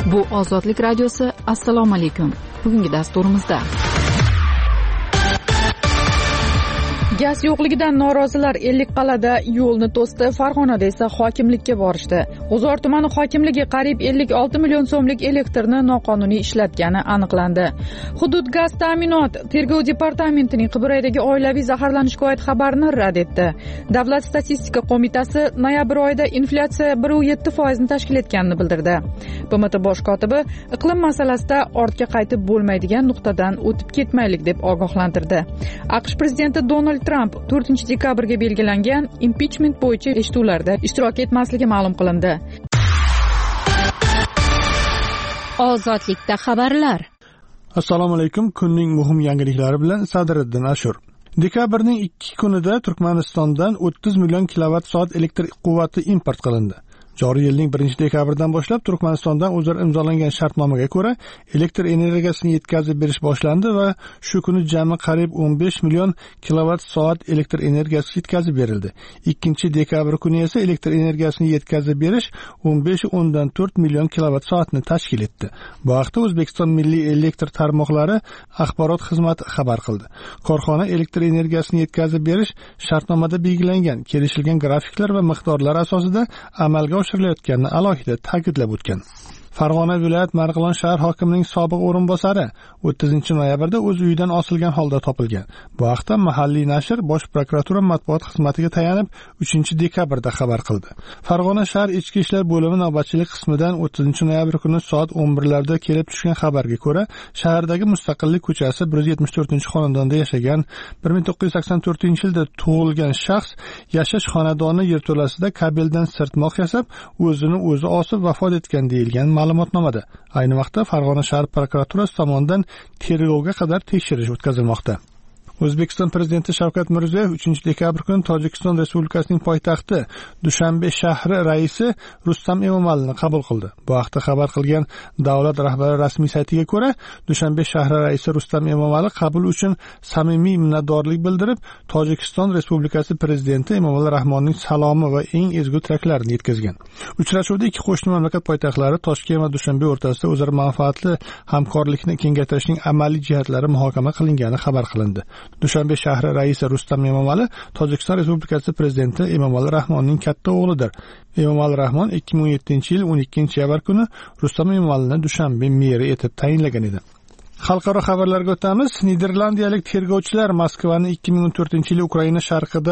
Bu Ozodlik radiosi. Assalomu alaykum. Bugungi dasturimizda gaz yo'qligidan norozilar Ellikqal'ada yo'lni to'sdi, Farg'onada esa hokimlikka borishdi. G'uzor tumani hokimligi qariyb 56 million so'mlik elektrni noqonuniy ishlatgani aniqlandi. Hudud gaz ta'minot tergov departamentining Qibraydagi oilaviy zaharlanishga oid xabarni rad etdi. Davlat statistika qo'mitasi noyabr oyida inflyatsiya 1.7% ni tashkil etganini bildirdi. BMT bosh kotibi iqlim masalasida ortga qaytib bo'lmaydigan nuqtadan o'tib ketmaylik deb ogohlantirdi. AQSh prezidenti Donald Tramp 4-dekabrga belgilangan impichment bo'yicha eshituvlarda ishtirok etmasligi ma'lum qilindi. Ozodlikda xabarlar. Assalomu alaykum. Kunning muhim yangiliklari bilan Sadriddin Ashur. Dekabrning 2 kunida Turkmanistondan 30 million kilovatt-soat elektr quvvati import qilindi. Joriy yilning 1-dekabridan boshlab Turkmanistondan o'zaro imzolangan shartnomaga ko'ra elektr energiyasini yetkazib berish boshlandi va shu kuni jami qariyb 15 million kilovatt-soat elektr energiyasi yetkazib berildi. 2-dekabr kuni esa elektr energiyasini yetkazib berish 15.4 million kilovatt-soatni tashkil etdi. Bu haqda O'zbekiston Milliy elektr tarmoqlari axborot xizmati xabar qildi. Korxona elektr energiyasini yetkazib berish shartnomada belgilangan, kelishilgan grafiklar va miqdorlar asosida amalga oshirilayotganini alohida ta'kidlab o'tgan. Farg'ona viloyat Marg'ilon shahar hokimining sobiq o'rinbosari 30-noyabrda o'z uyidan osilgan holda topilgan. Bu haqda mahalliy nashr Bosh prokuratura matbuot xizmatiga tayanib 3-dekabrda xabar qildi. Farg'ona shahar ichki ishlar bo'limi navbatchilik qismidan 30-noyabr kuni soat 11larda kelib tushgan xabarga ko'ra, shahardagi Mustaqillik ko'chasi 174-xonadonda yashagan 1984-yilda tug'ilgan shaxs yashash xonadoni yerto'lasida kabeldan sirtmoq yasab, o'zini o'zi osib vafot etgan deyilgan ma'lumotnomada. Ayni vaqtda Farg'ona shahar prokuraturasi tomonidan tergovga qadar tekshirish o'tkazilmoqda. O'zbekiston prezidenti Shavkat Mirziyoyev 3-dekabr kuni Tojikiston Respublikasining poytaxti Dushanbe shahri raisi Rustam Emomali'ni qabul qildi. Bu haqda xabar qilgan davlat rahbari rasmiy saytiga ko'ra, Dushanbe shahri raisi Rustam Emomali qabul uchun samimiy minnatdorlik bildirib, Tojikiston Respublikasi prezidenti Emomali Rahmonning salomi va eng ezgu tilaklarini yetkazgan. Uchrashuvda ikki qo'shni mamlakat poytaxtlari Toshkent va Dushanbe o'rtasida o'zaro manfaatli hamkorlikni kengaytirishning amaliy jihatlari muhokama qilingani xabar qilindi. Dushanbe shahri raisi Rustam Emomali Tojikiston Respublikasi prezidenti Emomali Rahmonning katta o'g'lidir. Emomali Rahmon 2017-yil 12-yanvar kuni Rustam Emomali'ni Dushanbe meri etib tayinlagan edi. Xalqaro xabarlarga o'tamiz. Niderlandiyalik tergovchilar Moskvani 2014-yil Ukraina sharqida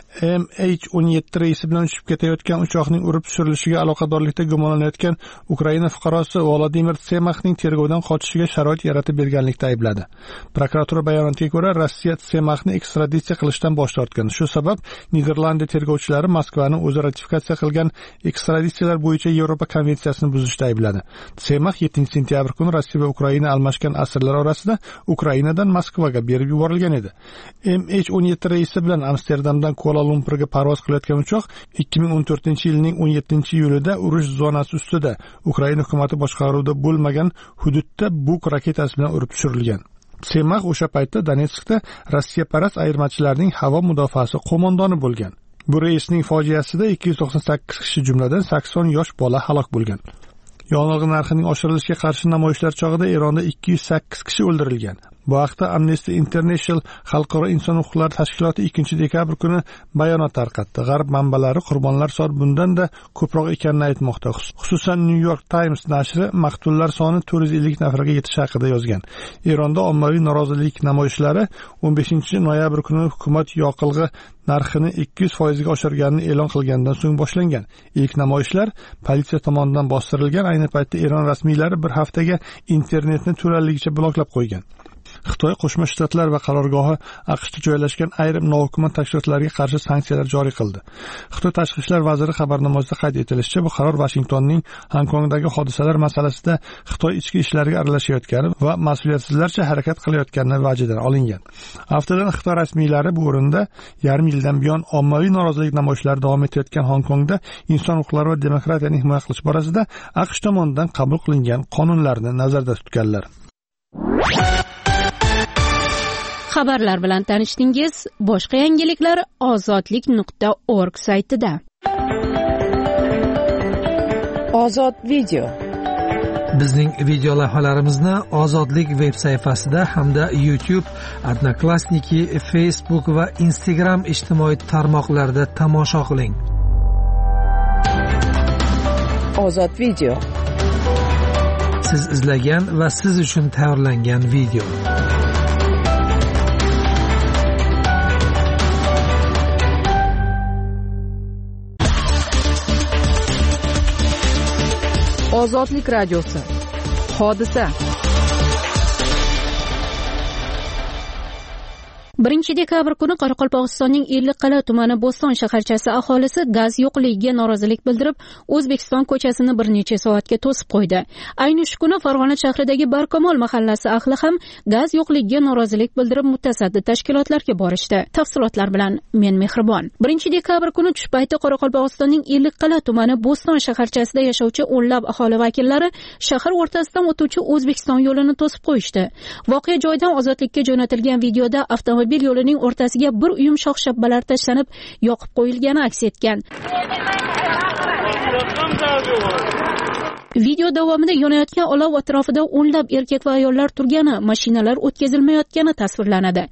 MH17 reysi bilan uchib ketayotgan uchoqning urib tushirilishiga aloqadorlikda gumonlanayotgan Ukraina fuqarosi Volodimir Tsemachning tergovdan qochishiga sharoit yaratib berganlikda aybladi. Prokuratura bayonotiga ko'ra, Rossiya Tsemachni ekstraditsiya qilishdan bosh tortgan. Shu sabab Niderlandiya tergovchilari Moskvani o'zi ratifikatsiya qilgan ekstraditsiyalar bo'yicha Yevropa konvensiyasini buzishda aybladi. Tsemach 7-sentyabr kuni Rossiya va Ukraina almashgan asirlar orasida Ukrainadan Moskvaga berib yuborilgan edi. MH17 reysi bilan Amsterdamdan Kuala Lumpurga parvoz qilayotgan uchoq 2014-yilning 17-iyulida urush zonasi ustida Ukraina hukumati boshqaruvida bo'lmagan hududda Buk raketasi bilan urib tushirilgan. Tsemach o'sha paytda Donetskda Rossiyaparast ayirmachilarning havo mudofaasi qo'mondoni bo'lgan. Bu reysning fojiasida 298 kishi jumladan 80 yosh bola halok bo'lgan. Yong'in narxining oshirilishiga qarshi namoyishlar chog'ida Eronda 208 kishi o'ldirilgan. Bu haqda Amnesty International xalqaro inson huquqlari tashkiloti 2-dekabr kuni bayonot tarqatdi. G'arb manbalari qurbonlar soni bundan-da ko'proq ekanini aytmoqda. Xususan New York Times nashri maqtullar soni 450 nafarga yetishi haqida yozgan. Eronda ommaviy norozilik namoyishlari 15-noyabr kuni hukumat yoqilg'i narxini 200% ga oshirganini e'lon qilgandan so'ng boshlangan. Ilk namoyishlar politsiya tomonidan bostirilgan. Ayni paytda Eron rasmiylari bir haftaga internetni to'laligicha bloklab qo'ygan. Xitoy Qo'shma Shtatlar va qarorgohi AQShda joylashgan ayrim nohukumat tashkilotlarga qarshi sanksiyalar joriy qildi. Xitoy Tashqi ishlar vaziri xabarnomasida qayd etilishicha, bu qaror Vashingtonning Hongkongdagi hodisalar masalasida Xitoy ichki ishlariga aralashayotgani va mas'uliyatsizlarcha harakat qilayotgani vajidan olingan. Haftadan Xitoy rasmiylari bu o'rinda yarim yildan buyon ommaviy norozilik namoyishlari davom etayotgan Hongkongda inson huquqlari va demokratiyani himoya qilish borasida AQSh tomonidan qabul qilingan qonunlarni nazarda tutganlar. Xabarlar bilan tanishdingiz. Boshqa yangiliklar ozodlik.org saytida. Ozod video. Bizning video lavhalarimizni Ozodlik veb sayfasida hamda YouTube, Odnoklassniki, Facebook va Instagram ijtimoiy tarmoqlarida tomosha qiling. Ozod video. Siz izlagan va siz uchun tayyorlangan video. Ozodlik radiosi. Hodisa. 1 dekabr kuni Qoraqalpog'istonning Ellikqal'a tumani Bo'ston shaharchasi aholisi gaz yo'qligiga norozilik bildirib, O'zbekiston ko'chasini bir necha soatga to'sib qo'ydi. Ayni shu kuni Farg'ona shahridagi Barkamol mahallasi ahli ham gaz yo'qligiga norozilik bildirib, mutasaddi tashkilotlarga borishdi. Tafsilotlar bilan men Mehribon. 1 dekabr kuni tush payti Qoraqalpog'istonning Ellikqal'a tumani Bo'ston shaharchasida yashovchi o'nlab aholi vakillari shahar o'rtasidan o'tuvchi O'zbekiston yo'lini to'sib qo'yishdi. Voqea joyidan Ozodlikka jo'natilgan videoda avtomobil yo'lining o'rtasiga bir uyum shox-shabbalar tashlanib, yoqib qo'yilgani aks etgan. Video davomida yonayotgan olov atrofida o'nlab erkak va ayollar turgani, mashinalar o'tkazilmayotgani tasvirlanadi.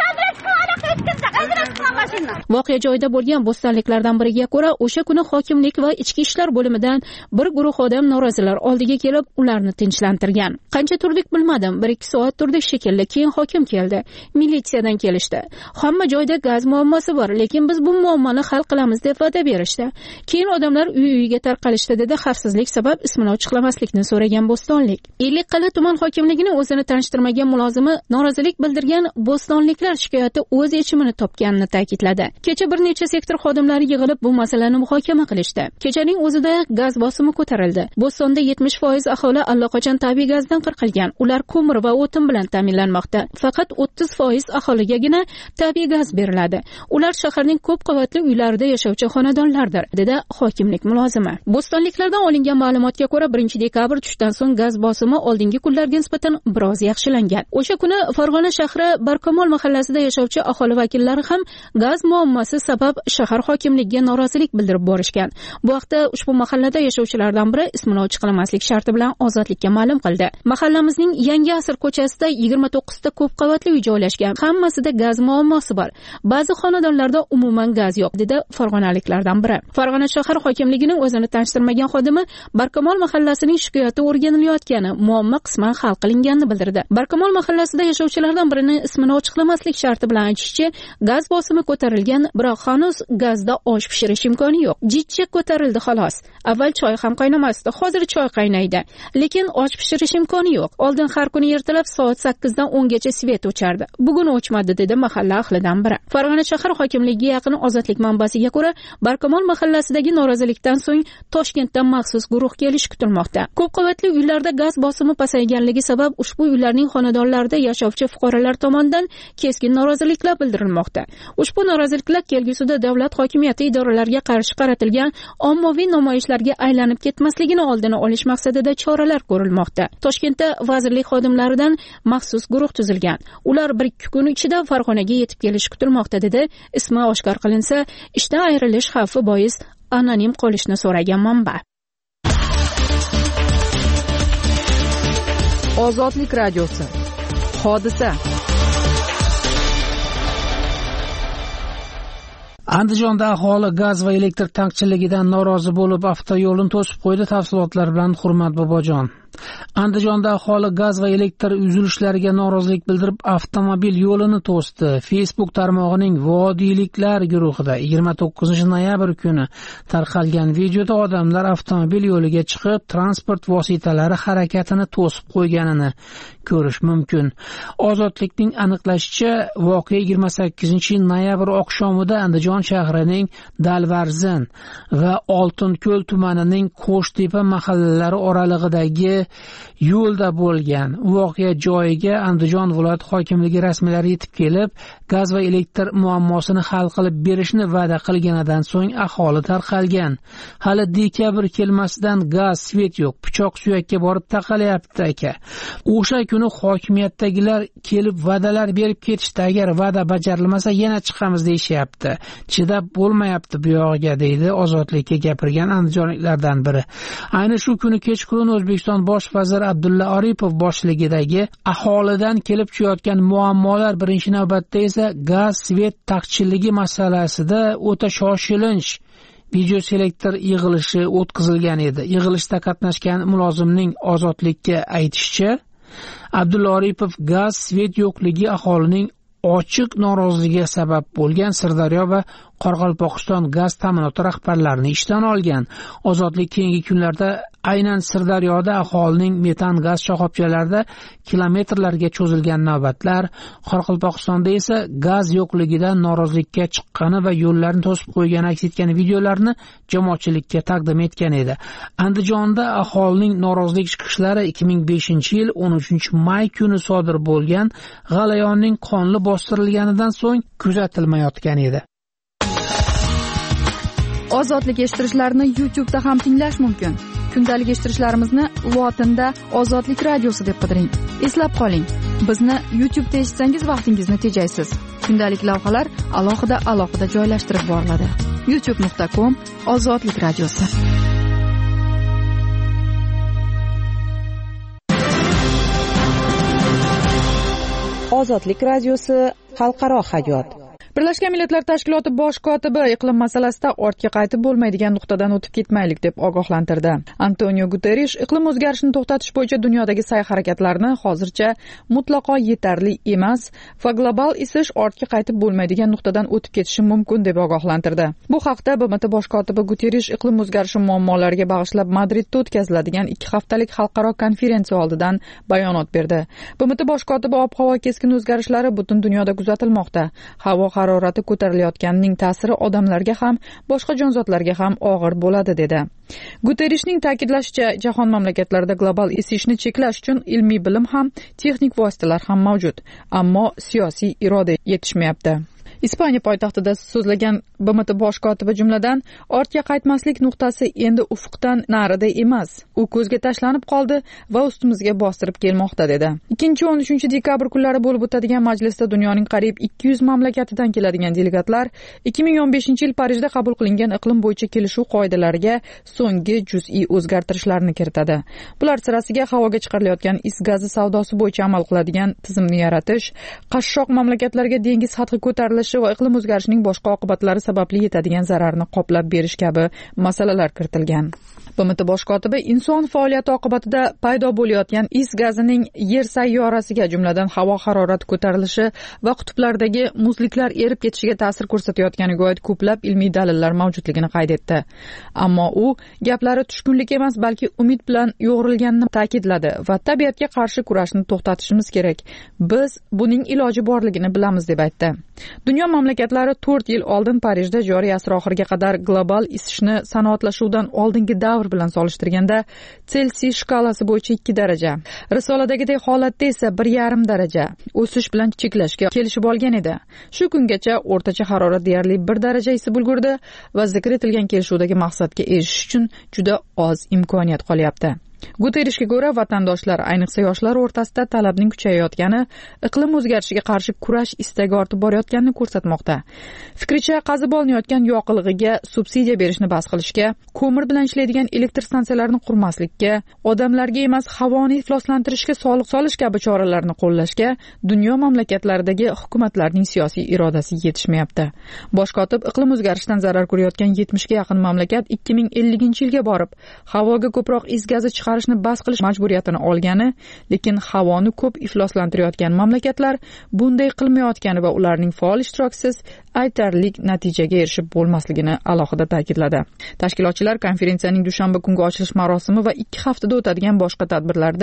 Voqea joyida bo'lgan bo'stonliklardan biriga ko'ra, o'sha kuni hokimlik va ichki ishlar bo'limidan bir guruh odam norozilar oldiga kelib, ularni tinchlantirgan. Qancha turdik bilmadim, 1-2 soat turdik shekilli, keyin hokim keldi. Militsiyadan kelishdi. Hamma joyda gaz muammosi bor, lekin biz bu muammoni hal qilamiz deb va'da berishdi. Keyin odamlar uy-uyiga tarqalishdi dedi xavfsizlik sabab ismini ochiqlamaslikni so'ragan bo'stonlik. Ellikqal'a tuman hokimligining o'zini tanishtirmagan mulozimi norozilik bildirgan bo'stonliklar shikoyati o'z yechimini topganini ta'kidladi. Kecha bir necha sektor xodimlari yig'ilib bu masalani muhokama qilishdi. Kechaning o'zida gaz bosimi ko'tarildi. Bo'stonda 70% aholi allaqachon tabiiy gazdan qirqilgan. Ular ko'mir va o'tin bilan ta'minlanmoqda. Faqat 30% aholigagina tabiiy gaz beriladi. Ular shaharning ko'p qavatli uylarida yashovchi xonadonlardir, dedi hokimlik mulozimi. Bo'stonliklardan olingan ma'lumotga ko'ra 1 dekabr tushdan so'ng gaz bosimi oldingi kunlarga nisbatan biroz yaxshilangan. O'sha kuni Farg'ona shahri Barkamol mahallasida yashovchi aholi vakillari ham gaz muammosi sabab shahar hokimligiga norozilik bildirib borishgan. Bu vaqtda ushbu mahallada yashovchilardan biri ismini ochiqlamaslik sharti bilan Ozodlikka ma'lum qildi. Mahallamizning Yangi asr ko'chasida 29 ta ko'p qavatli uy joylashgan. Hammasida gaz muammosi bor. Ba'zi xonadonlarda umuman gaz yo'q, dedi farg'onaliklardan biri. Farg'ona shahar hokimligining o'zini tanishtirmagan xodimi Barkamol mahallasining shikoyati o'rganilayotgani, muammo qisman hal qilinganini bildirdi. Barkamol mahallasida yashovchilardan birining ismini ochiqlamaslik sharti bilan aytishicha, gaz bosimi ko'tarilgan, biroq hanuz gazda osh pishirish imkoni yo'q. Jitcha ko'tarildi xolos. Avval choy ham qaynamasdi, hozir choy qaynaydi. Lekin osh pishirish imkoni yo'q. Oldin har kuni ertalab soat 8 dan 10 gacha svet o'chardi. Bugun o'chmadi, dedi mahalla ahlidan biri. Farg'ona shahar hokimligiga yaqin Ozodlik manbasiga ko'ra, Barkamol mahallasidagi norozilikdan so'ng Toshkentdan maxsus guruh kelishi kutilmoqda. Ko'p qavatli uylarda gaz bosimi pasayganligi sabab ushbu uylarning xonadonlarida yashovchi fuqarolar tomonidan keskin noroziliklar bildirilmoqda. Ushbu noroziliklar kelgusida davlat hokimiyati idoralariga qarshi qaratilgan ommaviy namoyishlarga aylanib ketmasligini oldini olish maqsadida choralar ko'rilmoqda. Toshkentda vazirlik xodimlaridan maxsus guruh tuzilgan. Ular 1-2 kun ichida Farg'onaga yetib kelishi kutilmoqda, dedi. Ismi oshkor qilinsa, ishdan ayrilish xavfi bois anonim qolishni so'ragan manba. Ozodlik radiosi. Hodisa. Andijonda aholi gaz va elektr taqchilligidan norozi bo'lib, avtoyo'lni to'sib qo'ydi. Tafsilotlar bilan Hurmat Bobojon. Andijonda aholi gaz va elektr uzilishlariga norozilik bildirib, avtomobil yo'lini to'sdi. Facebook tarmog'ining Vodiyliklar guruhida 29 noyabr kuni tarqalgan videoda odamlar avtomobil yo'liga chiqib, transport vositalari harakatini to'sib qo'yganini ko'rish mumkin. Ozodlikning aniqlashicha, voqea 28 noyabr oqshomida Andijon shahrining Dalvarzin va Oltinko'l tumanining Qo'shtepa mahallalari oralig'idagi yo'lda bo'lgan. Voqea joyiga Andijon viloyat hokimligi rasmiylari yetib kelib, gaz va elektr muammosini hal qilib berishni va'da qilganidan so'ng aholi tarqalgan. Hali dekabr kelmasidan gaz, svet yo'q, pichoq suyakka borib taqalyapti aka. O'sha kuni hokimiyatdagilar kelib va'dalar berib ketishdi, agar va'da bajarilmasa yana chiqamiz deyishyapti. Chidab bo'lmayapti bu yog'iga, deydi Ozodlikka gapirgan andijonliklardan biri. Ayni shu kuni kechqurun O'zbekiston bosh vaziri Abdulla Aripov boshligidagi aholidan kelib tushayotgan muammolar, birinchi navbatda esa gaz, svet taqchilligi masalasida o'ta shoshilinch videoselektor yig'ilishi o'tkazilgan edi. Yig'ilishda qatnashgan mulozimning Ozodlikka aytishicha, Abdulla Aripov gaz, svet yo'qligi aholining ochiq noroziligiga sabab bo'lgan Sirdaryo va Qoraqalpog'iston gaz ta'minoti rahbarlarini ishdan olgan. Ozodlik keyingi kunlarda aynan Sirdaryoda aholining metan gaz shoxobchalarida kilometrlarga cho'zilgan navbatlar, Qoraqalpog'istonda esa gaz yo'qligidan norozilikka chiqqani va yo'llarni to'sib qo'ygani aks etgan videolarni jamoatchilikka taqdim etgan edi. Andijonda aholining norozilik chiqishlari 2005-yil 13-may kuni sodir bo'lgan g'alayonning qonli bostirilganidan so'ng kuzatilmayotgan edi. Ozodlik eshittirishlarini YouTube'da ham tinglash mumkin. Kundalik eshittirishlarimizni lotinda Ozodlik radiosi deb qidiring. Eslab qoling, bizni YouTube'da eshitsangiz vaqtingizni tejaysiz. Kundalik lavhalar alohida joylashtirib boriladi. youtube.com/Ozodlik radiosi. Ozodlik radiosi xalqaro hayot. Birlashgan Millatlar Tashkiloti bosh kotibi iqlim masalasida ortga qaytib bo'lmaydigan nuqtadan o'tib ketmaylik deb ogohlantirdi. Antonio Guterrish iqlim o'zgarishini to'xtatish bo'yicha dunyodagi sa'y-harakatlarni hozircha mutlaqo yetarli emas va global isish ortga qaytib bo'lmaydigan nuqtadan o'tib ketishi mumkin deb ogohlantirdi. Bu haqda BMT bosh kotibi Guterrish iqlim o'zgarishi muammolariga bag'ishlab Madridda o'tkaziladigan 2 haftalik xalqaro konferensiya oldidan bayonot berdi. BMT bosh kotibi ob-havo keskin o'zgarishlari butun dunyoda kuzatilmoqda. Havo harorati ko'tarilayotganining ta'siri odamlarga ham, boshqa jonzotlarga ham og'ir bo'ladi dedi. Guterrishning ta'kidlashicha, jahon mamlakatlarida global isishni cheklash uchun ilmiy bilim ham, texnik vositalar ham mavjud, ammo siyosiy iroda yetishmayapti. Ispaniya poytaxtida so'zlagan BMT bosh kotibi jumladan ortga qaytmaslik nuqtasi endi ufqdan narida emas, u ko'zga tashlanib qoldi va ustimizga bostirib kelmoqda dedi. 2-13 dekabr kunlari bo'lib o'tadigan majlisda dunyoning qariyb 200 mamlakatidan keladigan delegatlar 2015-yil Parijda qabul qilingan iqlim bo'yicha kelishuv qoidalariga so'nggi juz'iy o'zgartirishlarni kiritadi. Bular sirasiga havoga chiqarilayotgan is gazi savdosi bo'yicha amal qiladigan tizimni yaratish, qashshoq mamlakatlarga dengiz sathi ko'tarilishi va iqlim o'zgarishining boshqa oqibatlari sababli yetadigan zararni qoplab berish kabi masalalar kiritilgan. BMT bosh kotibi inson faoliyati oqibatida paydo bo'layotgan is gazining yer sayyorasiga, jumladan havo harorati ko'tarilishi va qutblardagi muzliklar erib ketishiga ta'sir ko'rsatayotganiga oid ko'plab ilmiy dalillar mavjudligini qayd etdi. Ammo u gaplari tushkunlik emas, balki umid bilan yo'g'rilganini ta'kidladi va tabiatga qarshi kurashni to'xtatishimiz kerak. Biz buning iloji borligini bilamiz deb aytdi. Dunyo mamlakatlari 4 yil oldin Parijda joriy asr oxiriga qadar global isishni sanoatlashuvdan oldingi davr bilan solishtirganda Celsiy shkalasi bo'yicha 2 daraja, risoladagidek holatda esa 1,5 daraja o'sish bilan cheklashga kelishib olgan edi. Shu kungacha o'rtacha harorat deyarli 1 daraja isib ulgurdi va zikr etilgan kelishuvdagi maqsadga erishish uchun juda oz imkoniyat qolyapti. Guterrishga ko'ra, vatandoshlar, ayniqsa yoshlar o'rtasida talabning kuchayayotgani iqlim o'zgarishiga qarshi kurash istagi ortib borayotganini ko'rsatmoqda. Fikricha, qazib olinayotgan yoqilg'iga subsidiya berishni bas qilishga, ko'mir bilan ishlaydigan elektr stansiyalarini qurmaslikka, odamlarga emas havoni ifloslantirishga soliq solish kabi choralarni qo'llashga dunyo mamlakatlaridagi hukumatlarning siyosiy irodasi yetishmayapti. Bosh kotib iqlim o'zgarishidan zarar ko'rayotgan 70 ga yaqin mamlakat 2050-yilga borib havoga ko'proq is gazi chiqarishni bas qilish majburiyatini olgani, lekin havoni ko'p ifloslantirayotgan mamlakatlar bunday qilmayotgani va ularning faol ishtirokisiz aytarli natijaga erishib bo'lmasligini alohida ta'kidladi. Tashkilotchilar konferensiyaning dushanba kungi ochilish marosimi va 2 haftada o'tadigan boshqa tadbirlarda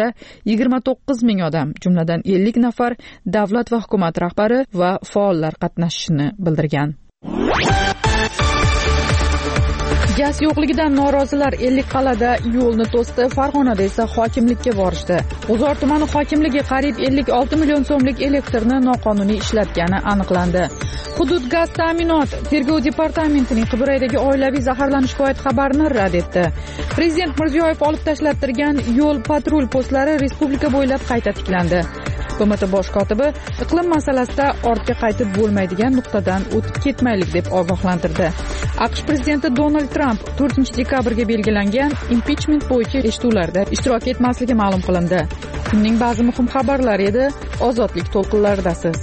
29 ming odam, jumladan 50 nafar davlat va hukumat rahbari va faollar qatnashishini bildirgan. Gaz yo'qligidan norozilar Ellikqal'ada yo'lni to'sdi, Farg'onada esa hokimlikka borishdi. G'uzor tumani hokimligi qariyb 56 million so'mlik elektrni noqonuniy ishlatgani aniqlandi. Hudud gaz ta'minot tergov departamentining Qibraydagi oilaviy zaharlanish bo'yicha xabarini rad etdi. Prezident Mirziyoyev olib tashlattirgan yo'l patrul postlari respublika bo'ylab qayta tiklandi. Hukumat bosh kotibi iqlim masalasida ortga qaytib bo'lmaydigan nuqtadan o'tib ketmaylik deb ogohlantirdi. AQSh prezidenti Donald Tramp 4-dekabrga belgilangan impichment bo'yicha eshituvlarda ishtirok etmasligi ma'lum qilindi. Kunning ba'zi muhim xabarlari edi. Ozodlik to'lqinlaridasiz.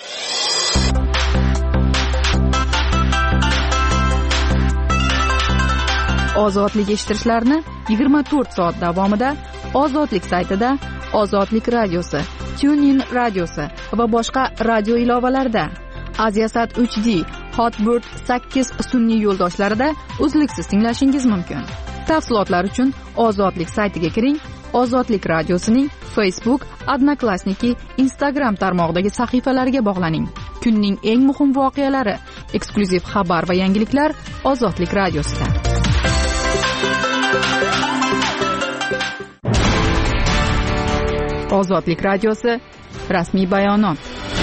Ozodlik eshittirishlarni 24 soat davomida Ozodlik saytida, Ozodlik radiosi, TuneIn radiosi va boshqa radio ilovalarida, Aziasat 3D, Hotbird 8 sun'iy yo'ldoshlarida uzluksiz tinglashingiz mumkin. Tafsilotlar uchun Ozodlik saytiga kiring. Ozodlik radiosining Facebook, Odnoklassniki, Instagram tarmog'idagi sahifalariga bog'laning. Kunning eng muhim voqealari, eksklyuziv xabar va yangiliklar Ozodlik radiosida. Ozodlik radiosi rasmiy bayonot.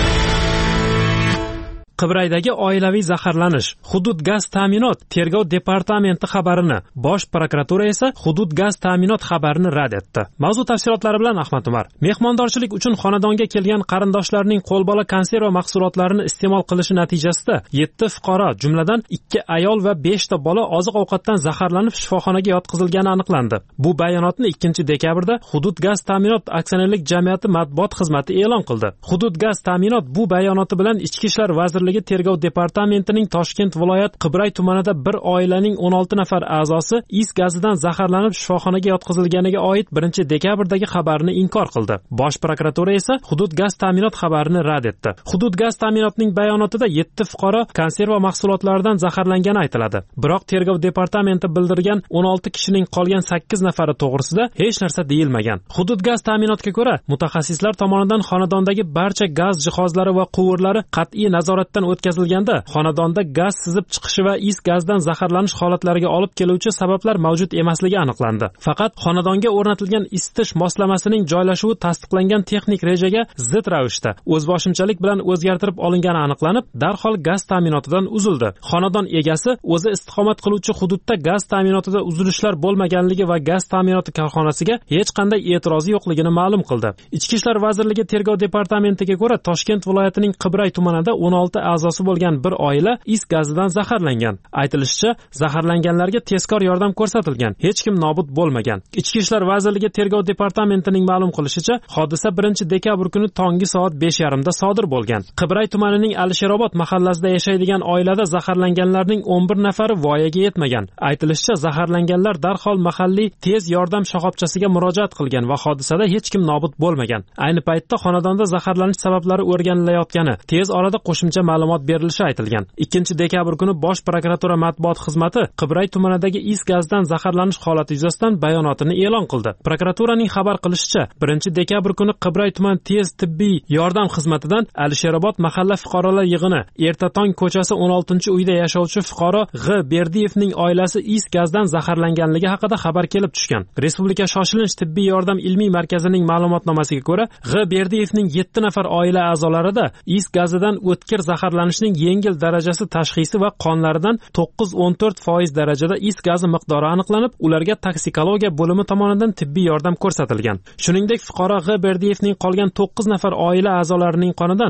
Qibraydagi oilaviy zaharlanish, hudud gaz ta'minot tergov departamenti xabarini, bosh prokuratura esa hudud gaz ta'minot xabarini rad etdi. Mavzu tafsilotlari bilan Ahmad Umar. Mehmondorchilik uchun xonadonga kelgan qarindoshlarning qo'lbola konserva mahsulotlarini iste'mol qilishi natijasida 7 fuqaro, jumladan 2 ayol va 5 ta bola oziq-ovqatdan zaharlanib shifoxonaga yotqizilgani aniqlandi. Bu bayonotni 2-dekabrda Hudud gaz ta'minot aksionerlik jamiyati matbuot xizmati e'lon qildi. Hudud gaz ta'minot bu bayonoti bilan Ichki ishlar vazirligi tergov departamentining Toshkent viloyat Qibray tumanida bir oilaning 16 nafar a'zosi is gazidan zaharlanib shifoxonaga yotqizilganiga oid 1-dekabrdagi xabarini inkor qildi. Bosh prokuratura esa hudud gaz ta'minot xabarini rad etdi. Hudud gaz ta'minotining bayonotida 7 fuqaro konserva mahsulotlaridan zaharlangani aytiladi. Biroq tergov departamenti bildirgan 16 kishining qolgan 8 nafari to'g'risida hech narsa deyilmagan. Hudud gaz ta'minotga ko'ra, mutaxassislar tomonidan xonadondagi barcha gaz jihozlari va quvurlari qat'iy nazoratdan o'tkazilganda xonadonda gaz sizib chiqishi va is gazdan zaharlanish holatlariga olib keluvchi sabablar mavjud emasligi aniqlandi. Faqat xonadonga o'rnatilgan isitish moslamasining joylashuvi tasdiqlangan texnik rejaga zid ravishda o'zboshimchalik bilan o'zgartirib olingani aniqlanib, darhol gaz ta'minotidan uzildi. Xonadon egasi o'zi istiqomat qiluvchi hududda gaz ta'minotida uzilishlar bo'lmaganligi va gaz ta'minoti korxonasiga hech qanday e'tirozi yo'qligini ma'lum qildi. Ichki ishlar vazirligi tergov departamentiga ko'ra, Toshkent viloyatining Qibray tumanida 16 a'zosi bo'lgan bir oila is gazidan zaharlangan. Aytilishicha, zaharlanganlarga tezkor yordam ko'rsatilgan, hech kim nobud bo'lmagan. Ichki ishlar vazirligi tergov departamentining ma'lum qilishicha, hodisa 1-dekabr kuni tongi soat 5:30 da sodir bo'lgan. Qibray tumanining Alisherobod mahallasida yashaydigan oilada zaharlanganlarning 11 nafari voyaga yetmagan. Aytilishicha, zaharlanganlar darhol mahalliy tez yordam shoxobchasiga murojaat qilgan va hodisada hech kim nobud bo'lmagan. Ayni paytda xonadonda zaharlanish sabablari o'rganilayotgani, tez orada qo'shimcha ma'lumot berilishi aytilgan. 2-dekabr kuni bosh prokuratura matbuot xizmati Qibray tumanidagi is gazdan zaharlanish holati yuzasidan bayonotini e'lon qildi. Prokuraturaning xabar qilishicha, 1-dekabr kuni Qibray tuman tez tibbiy yordam xizmatidan Alisherobod mahalla fuqarolar yig'ini Ertatong ko'chasi 16-uyda yashovchi fuqaro G. Berdiyevning oilasi is gazdan zaharlanganligi haqida xabar kelib tushgan. Respublika shoshilinch tibbiy yordam ilmiy markazining ma'lumotnomasiga ko'ra, G. Berdiyevning 7 nafar oila a'zolarida is gazidan o'tkir zaharlanishning yengil darajasi tashxisi va qonlaridan 9-14% darajada is gazi miqdori aniqlanib, ularga toksikologiya bo'limi tomonidan tibbiy yordam ko'rsatilgan. Shuningdek, fuqaro G. Berdiyevning qolgan 9 nafar oila a'zolarining qonidan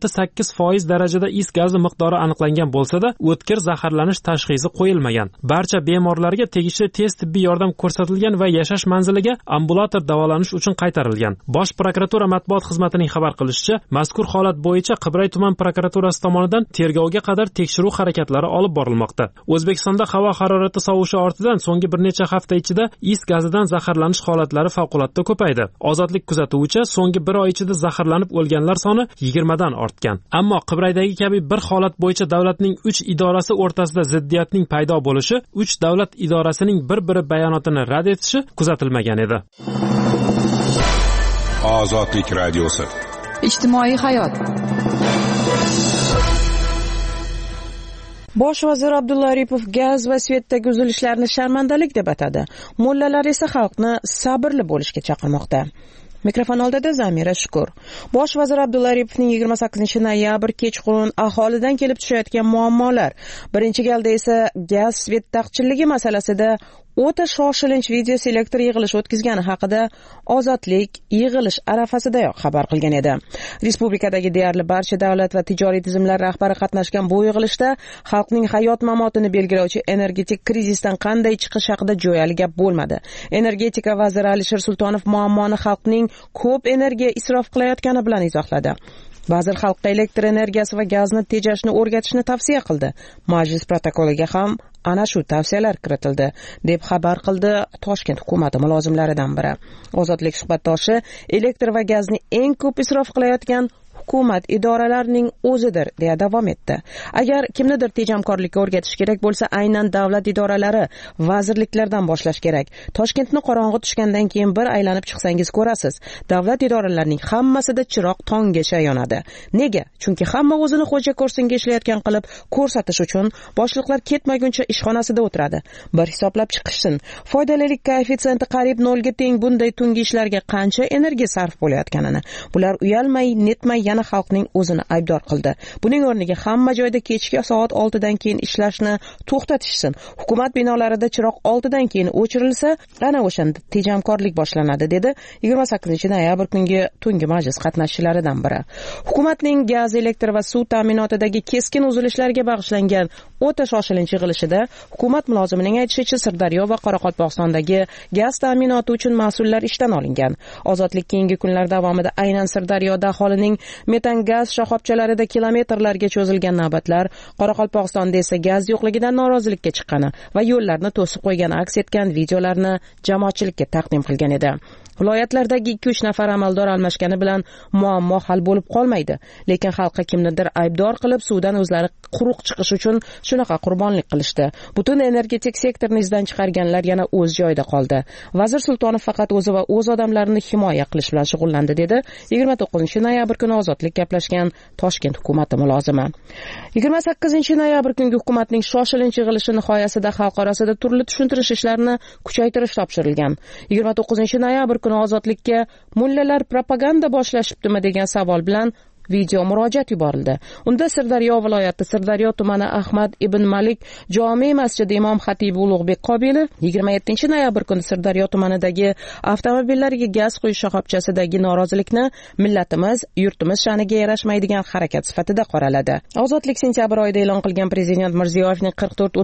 6-8% darajada is gazi miqdori aniqlangan bo'lsa-da, o'tkir zaharlanish tashxisi qo'yilmagan. Barcha bemorlarga tegishli tez tibbiy yordam ko'rsatilgan va yashash manziliga ambulator davolanish uchun qaytarilgan. Bosh prokuratura matbuot xizmatining xabar qilishicha, mazkur holat bo'yicha Qibray tuman prokuraturasi tomonidan tergovga qadar tekshiruv harakatlari olib borilmoqda. O'zbekistonda havo harorati sovishi ortidan so'nggi bir necha hafta ichida is gazidan zaharlanish holatlari favqulodda ko'paydi. Ozodlik kuzatuvchi so'nggi bir oy ichida zaharlanib o'lganlar soni 20 dan ortgan. Ammo Qibraydagi kabi bir holat bo'yicha davlatning 3 idorasi o'rtasida ziddiyatning paydo bo'lishi, 3 davlat idorasining bir-biri bayonotini rad etishi kuzatilmagan edi. Ozodlik radiosi. Ijtimoiy hayot. Bosh vazir Abdulla Aripov gaz va svetdagi uzilishlarni sharmandalik deb atadi. Mo'llalar esa xalqni sabrli bo'lishga chaqirmoqda. Mikrofon oldida Zamira Shukur. Bosh vazir Abdulla Aripovning 28-noyabr kechqurun aholidan kelib tushayotgan muammolar, birinchi galda esa gaz svet taqchilligi masalasida o'ta shoshilinch video selektor yig'ilish o'tkazgani haqida Ozodlik yig'ilish arafasidayoq xabar qilgan edi. Respublikadagi deyarli barcha davlat va tijoriy tizimlar rahbari qatnashgan bu yig'ilishda xalqning hayot-mamotini belgilovchi energetik krizisdan qanday chiqish haqida jo'yali gap bo'lmadi. Energetika vaziri Alisher Sultonov muammoni xalqning ko'p energiya isrof qilayotgani bilan izohladi. Vazir xalqqa elektr energiyasi va gazni tejashni o'rgatishni tavsiya qildi. Majlis protokoliga ham ana shu tavsiyalar kiritildi, deb xabar qildi Toshkent hukumati mulozimlaridan biri. Ozodlik suhbatdoshi elektr va gazni eng ko'p isrof qilayotgan hukumat idoralarining o'zidir, deya davom etdi. Agar kimnidir tejamkorlikka o'rgatish kerak bo'lsa, aynan davlat idoralari, vazirliklardan boshlash kerak. Toshkentni qorong'i tushgandan keyin bir aylanib chiqsangiz ko'rasiz, davlat idoralarining hammasida chiroq tonggacha yonadi. Nega? Chunki hamma o'zini xo'ja ko'rsinga ishlayotgan qilib ko'rsatish uchun boshliqlar ketmaguncha ishxonasida o'tiradi. Bir hisoblab chiqishsin. Foydalilik koeffitsiyenti qariyb 0 ga teng bunday tungi ishlarga qancha energiya sarf bo'layotganini. Bular uyalmay, netmay yana xalqning o'zini aybdor qildi. Buning o'rniga hamma joyda kechki soat 6 dan keyin ishlashni to'xtatishsin. Hukumat binolarida chiroq 6 dan keyin o'chirilsa, ana o'shanda tejamkorlik boshlanadi, dedi 28-noyabr kungi tungi majlis qatnashchilaridan biri. Hukumatning gaz, elektr va suv ta'minotidagi keskin uzilishlarga bag'ishlangan o'ta shoshilinch yig'ilishida hukumat mulozimining aytishicha Sirdaryo va Qoraqalpog'istondagi gaz ta'minoti uchun mas'ullar ishdan olingan. Ozodlik keyingi kunlar davomida aynan Sirdaryoda aholining metan gaz shoxobchalarida kilometrlarga cho'zilgan navbatlar, Qoraqalpog'istonda esa gaz yo'qligidan norozilikka chiqqani va yo'llarni to'sib qo'ygani aks etgan videolarni jamoatchilikka taqdim qilgan edi. Viloyatlardagi 2-3 nafar amaldor almashgani bilan muammo hal bo'lib qolmaydi, lekin xalqqa kimnidir aybdor qilib suvdan o'zlari quruq chiqish uchun shunaqa qurbonlik qilishdi. Butun energetik sektorni izdan chiqarganlar yana o'z joyida qoldi. Vazir Sultonov faqat o'zi va o'z odamlarini himoya qilish bilan shug'ullandi, dedi 29-noyabr kuni Ozodlik gaplashgan Toshkent hukumati mulozimi. 28-noyabr kungi hukumatning shoshilinch yig'ilishi nihoyasida xalq orasida turli tushuntirish ishlarini kuchaytirish topshirilgan. 29-noyabr kuni Ozodlikka mullalar propaganda boshlashibdimi degan savol bilan video murojaat yuborildi. Unda Sirdaryo viloyati Sirdaryo tumani Ahmad ibn Malik jome masjidi imom xatibi Ulug'bek Qobilov 27-noyabr kuni Sirdaryo tumanidagi avtomobillariga gaz quyish shoxobchasidagi norozilikni millatimiz, yurtimiz sha'niga yarashmaydigan harakat sifatida qoraladi. Ozodlik sentyabr oyida e'lon qilgan Prezident Mirziyoyevning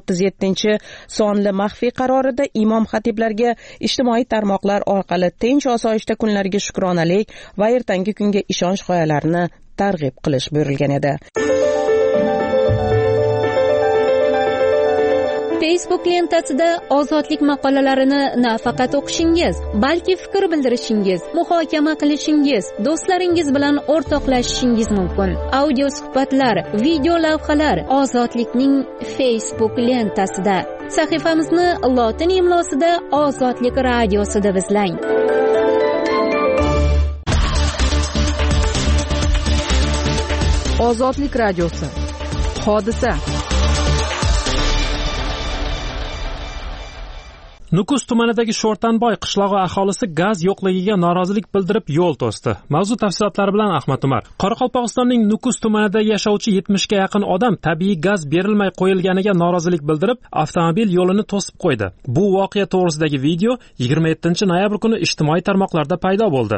44-37-sonli maxfiy qarorida imom xatiblarga ijtimoiy tarmoqlar orqali tinch osoyishta kunlarga shukronalik va ertangi kunga ishonch g'oyalarini targ'ib qilish buyurilgan edi. Facebook lentasida ozodlik maqolalarini nafaqat o'qishingiz, balki fikr bildirishingiz, muhokama qilishingiz, do'stlaringiz bilan o'rtoqlashishingiz mumkin. Audio suhbatlar, video lavhalar Ozodlikning Facebook lentasida. Sahifamizni lotin imlosida Ozodlik radiosi deb izlang. Ozodlik radiosi. Hodisa. Nukus tumanidagi Sho'rtanboy qishlog'i aholisi gaz yo'qligiga norozilik bildirib yo'l to'sdi. Mavzu tafsilotlari bilan Ahmad Umar. Qoraqalpog'istonning Nukus tumanida yashovchi 70 ga yaqin odam tabiiy gaz berilmay qo'yilganiga norozilik bildirib, avtomobil yo'lini to'sib qo'ydi. Bu voqea to'g'risidagi video 27-noyabr kuni ijtimoiy tarmoqlarda paydo bo'ldi.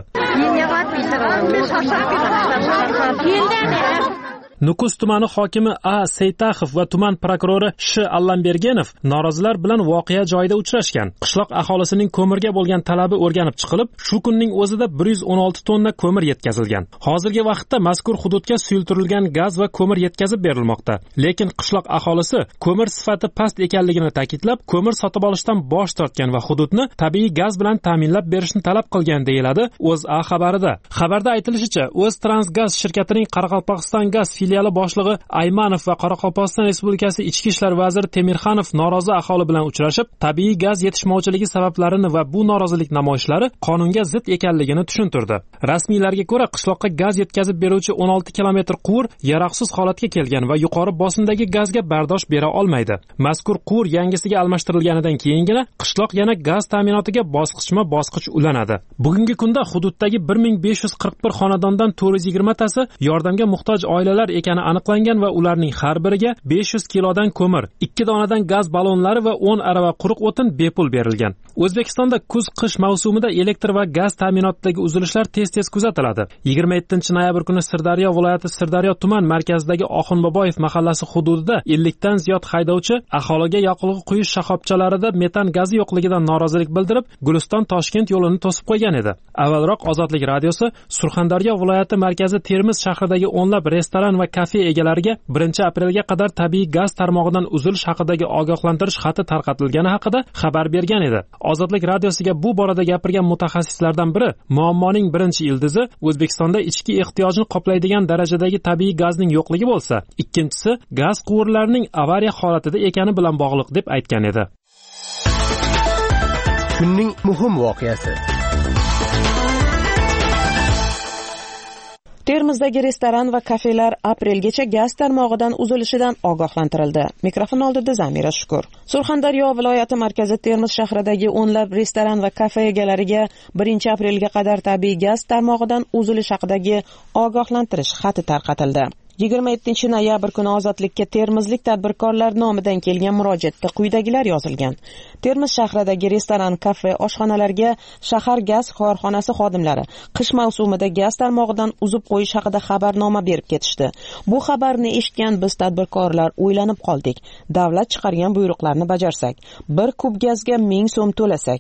Nukus tumani hokimi A. Seytaxov va tuman prokurori Sh. Allambergenov norozilar bilan voqea joyida uchrashgan. Qishloq aholisining ko'mirga bo'lgan talabi o'rganib chiqilib, shu kunning o'zida 116 tonna ko'mir yetkazilgan. Hozirgi vaqtda mazkur hududga suyultirilgan gaz va ko'mir yetkazib berilmoqda. Lekin qishloq aholisi ko'mir sifati past ekanligini ta'kidlab, ko'mir sotib olishdan bosh tortgan va hududni tabiiy gaz bilan ta'minlab berishni talab qilgan deyiladi O'zA xabarida. Xabarda aytilishicha, O'ztransgaz shirkatining Qoraqalpog'iston gaz filiali boshlig'i Aymanov va Qoraqalpog'iston Respublikasi Ichki ishlar vaziri Temirxanov norozi aholi bilan uchrashib, tabiiy gaz yetishmovchiligi sabablarini va bu norozilik namoyishlari qonunga zid ekanligini tushuntirdi. Rasmiylarga ko'ra, qishloqqa gaz yetkazib beruvchi 16 kilometr quvur yaroqsiz holatga kelgan va yuqori bosimdagi gazga bardosh bera olmaydi. Mazkur quvur yangisiga almashtirilganidan keyingina qishloq yana gaz ta'minotiga bosqichma-bosqich ulanadi. Bugungi kunda hududdagi 1541 xonadondan 420 tasi yordamga muhtoj oilalar ekani aniqlangan va ularning har biriga 500 kilodan ko'mir, 2 donadan gaz ballonlari va 10 arava quruq o'tin bepul berilgan. O'zbekistonda kuz-qish mavsumida elektr va gaz ta'minotidagi uzilishlar tez-tez kuzatiladi. 27-noyabr kuni Sirdaryo viloyati Sirdaryo tuman markazidagi Oxunboboyev mahallasi hududida 50 dan ziyod haydovchi aholiga yoqilg'i quyish shoxobchalarida metan gazi yo'qligidan norozilik bildirib, Guliston-Toshkent yo'lini to'sib qo'ygan edi. Avvalroq Ozodlik radiosi Surxondaryo viloyati markazi Termiz shahridagi o'nlab restoran va kafe egalariga 1-aprelga qadar tabiiy gaz tarmog'idan uzilish haqidagi ogohlantirish xati tarqatilgani haqida xabar bergan edi. Ozodlik radiosiga bu borada gapirgan mutaxassislardan biri muammoning birinchi ildizi O'zbekistonda ichki ehtiyojni qoplaydigan darajadagi tabiiy gazning yo'qligi bo'lsa, ikkinchisi gaz quvurlarining avariya holatida ekani bilan bog'liq deb aytgan edi. Kunning muhim voqeasi. Termizdagi restoran va kafelar aprelgacha gaz tarmog'idan uzilishidan ogohlantirildi. Mikrofon oldida Zamira Shukur. Surxondaryo viloyati markazi Termiz shahridagi o'nlab restoran va kafe egalariga 1-aprelga qadar tabiiy gaz tarmog'idan uzilish haqidagi ogohlantirish xati tarqatildi. 27-noyabr kuni Ozodlikka termizlik tadbirkorlar nomidan kelgan murojaatda quyidagilar yozilgan. Termiz shahridagi restoran, kafe, oshxonalarga shahar gaz korxonasi xodimlari qish mavsumida gaz tarmog'idan uzib qo'yish haqida xabarnoma berib ketishdi. Bu xabarni eshitgan biz tadbirkorlar o'ylanib qoldik. Davlat chiqargan buyruqlarni bajarsak, 1 kub gazga 1000 so'm to'lasak,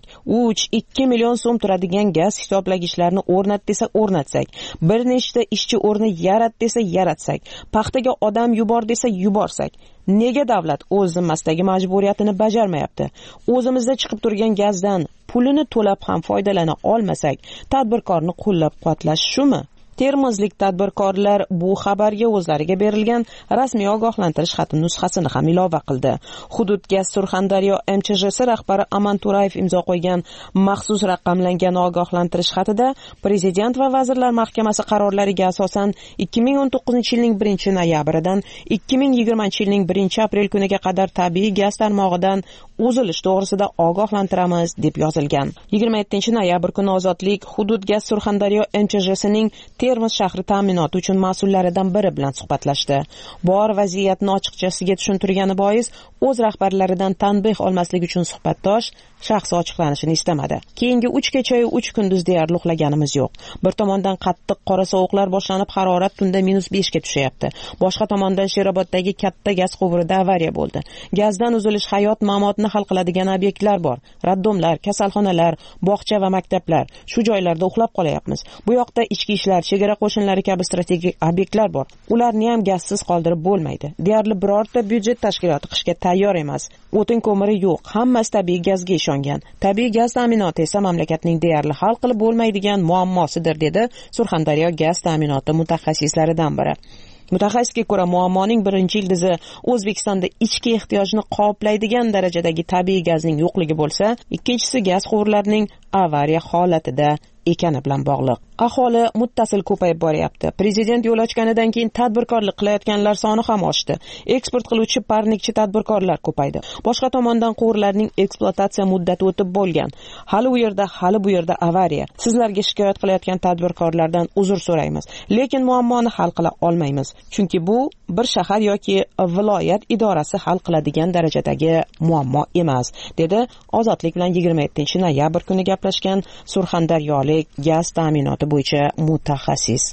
2 million so'm turadigan gaz hisoblagichlarni o'rnat desa o'rnatsak, bir nechta ishchi o'rni yarat desa yaratsak, paxtaga odam yubor desa yuborsak, nega davlat o'z zimmasidagi majburiyatini bajarmayapti? O'zimizda chiqib turgan gazdan pulini to'lab ham foydalana olmasak, tadbirkorni qo'llab-quvvatlash shumi? Termizlik tadbirkorlar bu xabarga o'zlariga berilgan rasmiy ogohlantirish xati nusxasini ham ilova qildi. Hudud gaz Surxondaryo MCHS rahbari Aman Turayev imzo qo'ygan maxsus raqamlangan ogohlantirish xatida Prezident va Vazirlar Mahkamasi qarorlariga asosan 2019-yilning 1-noyabridan 2020-yilning 1-aprel kuniga qadar tabiiy gaz tarmog'idan uzilish to'g'risida ogohlantiramiz deb yozilgan. 27-noyabr kuni Ozodlik hudud gaz Surxondaryo MCHSning Termiz shahri ta'minoti uchun mas'ullaridan biri bilan suhbatlashdi. Bor vaziyatni ochiqchasiga tushuntirgani bois o'z rahbarlaridan tanbeh olmaslik uchun suhbatdosh shaxsi ochiqlanishini istamadi. Keyingi 3 kecha 3 kunduz deyarli uxlaganimiz yo'q. Bir tomondan qattiq qora sovuqlar boshlanib, harorat tunda -5 ga tushyapti. Boshqa tomondan Sheroboddagi katta gaz quvurida avariya bo'ldi. Gazdan uzilish hayot-mamotni hal qiladigan obyektlar bor. Raddomlar, kasalxonalar, bog'cha va maktablar. Shu joylarda uxlab qolyapmiz. Bu yoqda ichki ishlar, chegara qo'shinlari kabi strategik obyektlar bor. Ularni ham gazsiz qoldirib bo'lmaydi. Deyarli birorta byudjet tashkiloti qishga tayyor emas. O'tin ko'miri yo'q. Hammasi tabiiy gazga ishongan. Tabiiy gaz ta'minoti esa mamlakatning deyarli hal qilib bo'lmaydigan muammosidir, dedi Surxondaryo gaz ta'minoti mutaxassislaridan biri. Mutaxassisga ko'ra, muammoning birinchi ildizi O'zbekistonda ichki ehtiyojni qoplaydigan darajadagi tabiiy gazning yo'qligi bo'lsa, ikkinchisi gaz quvurlarining avariya holatida ekani bilan bog'liq. Aholi muttasil ko'payib boryapti. Prezident yo'l ochganidan keyin tadbirkorlik qilayotganlar soni ham oshdi. Eksport qiluvchi parnikchi tadbirkorlar ko'paydi. Boshqa tomondan quvurlarning ekspluatatsiya muddati o'tib bo'lgan. Hali u yerda, hali bu yerda avariya. Sizlarga shikoyat qilayotgan tadbirkorlardan uzr so'raymiz, lekin muammoni hal qila olmaymiz. Chunki bu bir shahar yoki viloyat idorasi hal qiladigan darajadagi muammo emas, dedi Ozodlik bilan 27-noyabr kuni gaplashgan Surxondaryolik gaz ta'minoti bo'yicha mutaxassis.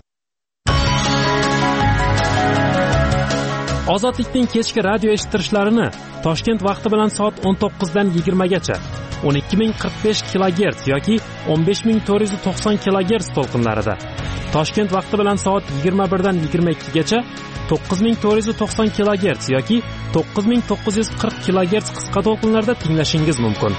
Ozodlikning kechki radio eshittirishlarini Toshkent vaqti bilan soat 19 dan 20 gacha 12045 kHz yoki 15490 kHz to'lqinlarida, Toshkent vaqti bilan soat 21 dan 22 gacha 9490 kHz yoki 9940 kHz qisqa to'lqinlarda tinglashingiz mumkin.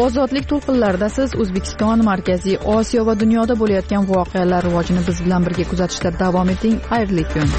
Ozodlik to'lqinlarida siz O'zbekiston, Markaziy Osiyo va dunyoda bo'layotgan voqealar rivojini biz bilan birga kuzatishda davom eting. Xayrli kun.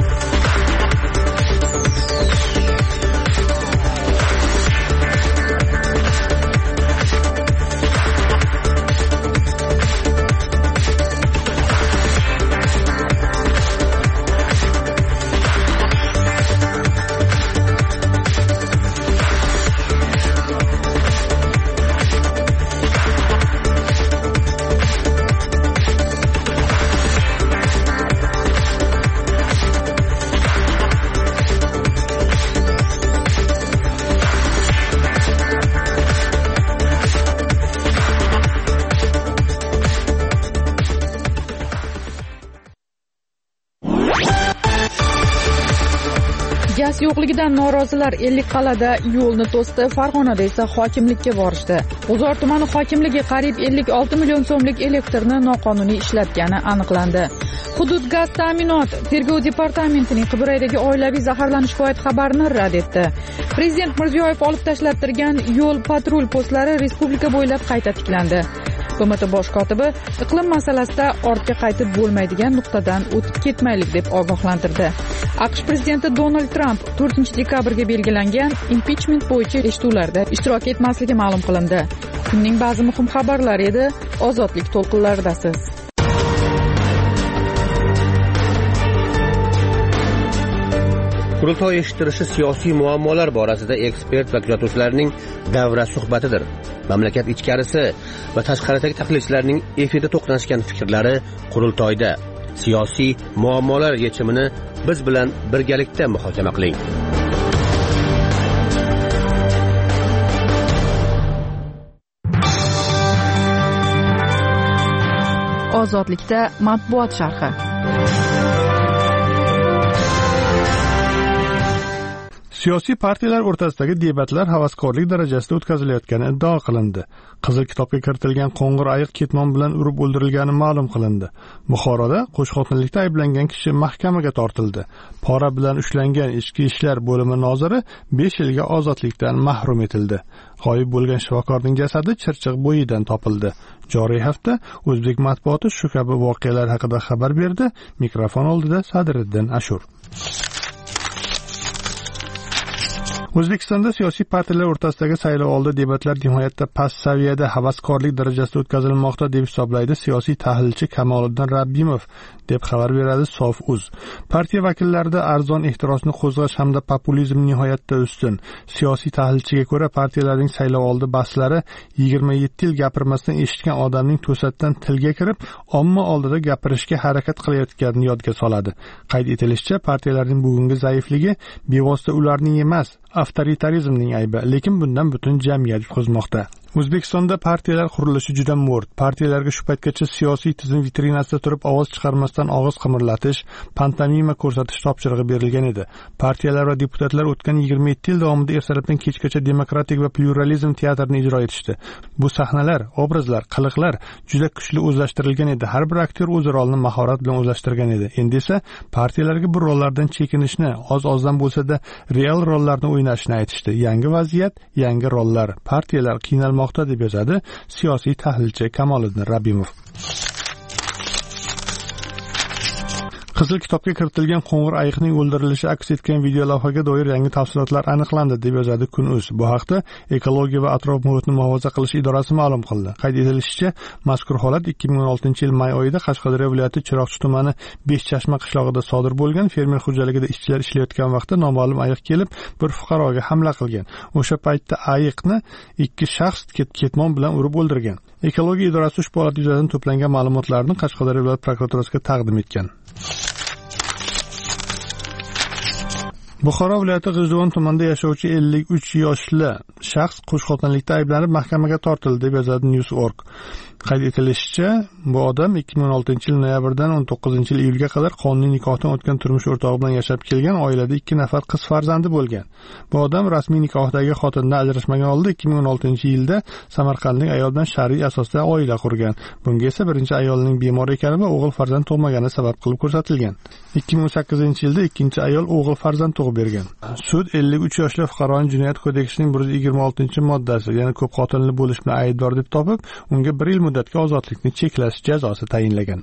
Gaz yo'qligidan norozilar Ellikqal'ada yo'lni to'sdi, Farg'onada esa hokimlikka borishdi. G'uzor tumani hokimligi qariyb 56 million so'mlik elektrni noqonuniy ishlatgani aniqlandi. Hudud gaz ta'minot tergov departamentining Qibraydagi oilaviy zaharlanish foyat xabarini rad etdi. Prezident Mirziyoyev olib tashlattirgan yo'l patrul postlari respublika bo'ylab qayta tiklandi. BMT bosh kotibi iqlim masalasida ortga qaytib bo'lmaydigan nuqtadan o'tib ketmaylik deb ogohlantirdi. AQSh prezidenti Donald Tramp 4-dekabrga belgilangan impichment bo'yicha eshituvlarda ishtirok etmasligi ma'lum qilindi. Kunning ba'zi muhim xabarlari edi. Ozodlik to'lqinlaridasiz. Qurultoy eshittirishi siyosiy muammolar borasida ekspert va kuzatuvchilarning davra suhbatidir. Mamlakat ichkarisi va tashqaridagi tahlilchilarning efirda to'qnashgan fikrlari qurultoyda. Siyosiy muammolar yechimini biz bilan birgalikda muhokama qiling. Ozodlikda matbuot sharhi. Siyosiy partiyalar o'rtasidagi debatlar havaskorlik darajasida o'tkazilayotgani iddao qilindi. Qizil kitobga kiritilgan qo'ng'ir ayiq ketmon bilan urib o'ldirilgani ma'lum qilindi. Buxoroda qo'shxotinlikda ayblangan kishi mahkamaga tortildi. Pora bilan ushlangan ichki ishlar bo'limi noziri 5 yilga ozodlikdan mahrum etildi. G'oyib bo'lgan shifokorning jasadi Chirchiq bo'yidan topildi. Joriy hafta o'zbek matbuoti shu kabi voqealar haqida xabar berdi. Mikrofon oldida Sadriddin Ashur. O'zbekistonda siyosiy partiyalar o'rtasidagi saylovoldi debatlar nihoyatda past saviyada havaskorlik darajasida o'tkazilmoqda deb hisoblaydi siyosiy tahlilchi Kamoliddin Rabbimov deb xabar beradi Sof.uz. Partiya vakillarida arzon ehtirosni qo'zg'ash hamda populizm nihoyatda ustun. Siyosiy tahlilchiga ko'ra partiyalarning saylovoldi bahslari 27 yil gapirmasdan eshitgan odamning to'satdan tilga kirib, omma oldida gapirishga harakat qilayotganini yodga soladi. Qayd etilishicha, partiyalarning bugungi zaifligi bevosita ularning emas, avtoritarizmning aybi, lekin bundan butun jamiyat yutqizmoqda. O'zbekistonda partiyalar qurilishi juda mo'rt. Partiyalarga shu paytgacha siyosiy tizim vitrinasida turib ovoz chiqarmasdan og'iz qimirlatish, pantomima ko'rsatish topshirig'i berilgan edi. Partiyalar va deputatlar o'tgan 27 yil davomida ertalabdan kechgacha demokratik va pluralizm teatrini ijro etishdi. Bu sahnalar, obrazlar, qiliqlar juda kuchli o'zlashtirilgan edi. Har bir aktyor o'z rolini mahorat bilan o'zlashtirgan edi. Endi esa partiyalarga bu rollardan chekinishni, oz-ozdan bo'lsa-da real rollarni o'ynashni aytishdi. Yangi vaziyat, yangi rollar. Partiyalar qiynalmoqda deb yozadi siyosiy tahlilchi Kamoliddin Rabbimov. Qizil kitobga kiritilgan qo'ng'ir ayiqning o'ldirilishi aks etgan video lavhaga doir yangi tafsilotlar aniqlandi deb yozadi Kun.uz. Bu haqda Ekologiya va atrof muhitni muhofaza qilish idorasi ma'lum qildi. Qayd etilishicha, mazkur holat 2016-yil may oyida Qashqadaryo viloyati Chiroqchi tumani Beshchashma qishlog'ida sodir bo'lgan. Fermer xo'jaligida ishchilar ishlayotgan vaqtda noma'lum ayiq kelib, bir fuqaroga hamla qilgan. O'sha paytda ayiqni 2 shaxs ketmon bilan urib o'ldirgan. Ekologiya idorasi ushbu holat yuzasidan to'plangan ma'lumotlarni Qashqadaryo viloyat prokuraturasiga taqdim etgan. Buxoro viloyati G'ijduvon tumanida yashovchi 53 yoshli shaxs qo'shxotinlikda ayblanib mahkamaga tortildi deb yozadi News.org. Qayd etilishicha, bu odam 2016-yil noyabrdan 19-yil iyulga qadar qonuniy nikohdan o'tgan turmush o'rtog'i bilan yashab kelgan, oilada 2 nafar qiz farzandi bo'lgan. Bu odam rasmiy nikohdagi xotindan ajrashmagan holda 2016-yilda Samarqandlik ayol bilan shar'iy asosda oila qurgan. Bunga esa birinchi ayolning bemor ekani va o'g'il farzand tug'magani sabab qilib ko'rsatilgan. 2018-yilda ikkinchi ayol o'g'il farzand tug'ib bergan. Sud 53 yoshli fuqaroni Jinoyat kodeksining 126-moddasi, ya'ni ko'p xotinli bo'lish bilan aybdor deb topib, unga 1 yil muddatga ozodlikni cheklash jazosi tayinlagan.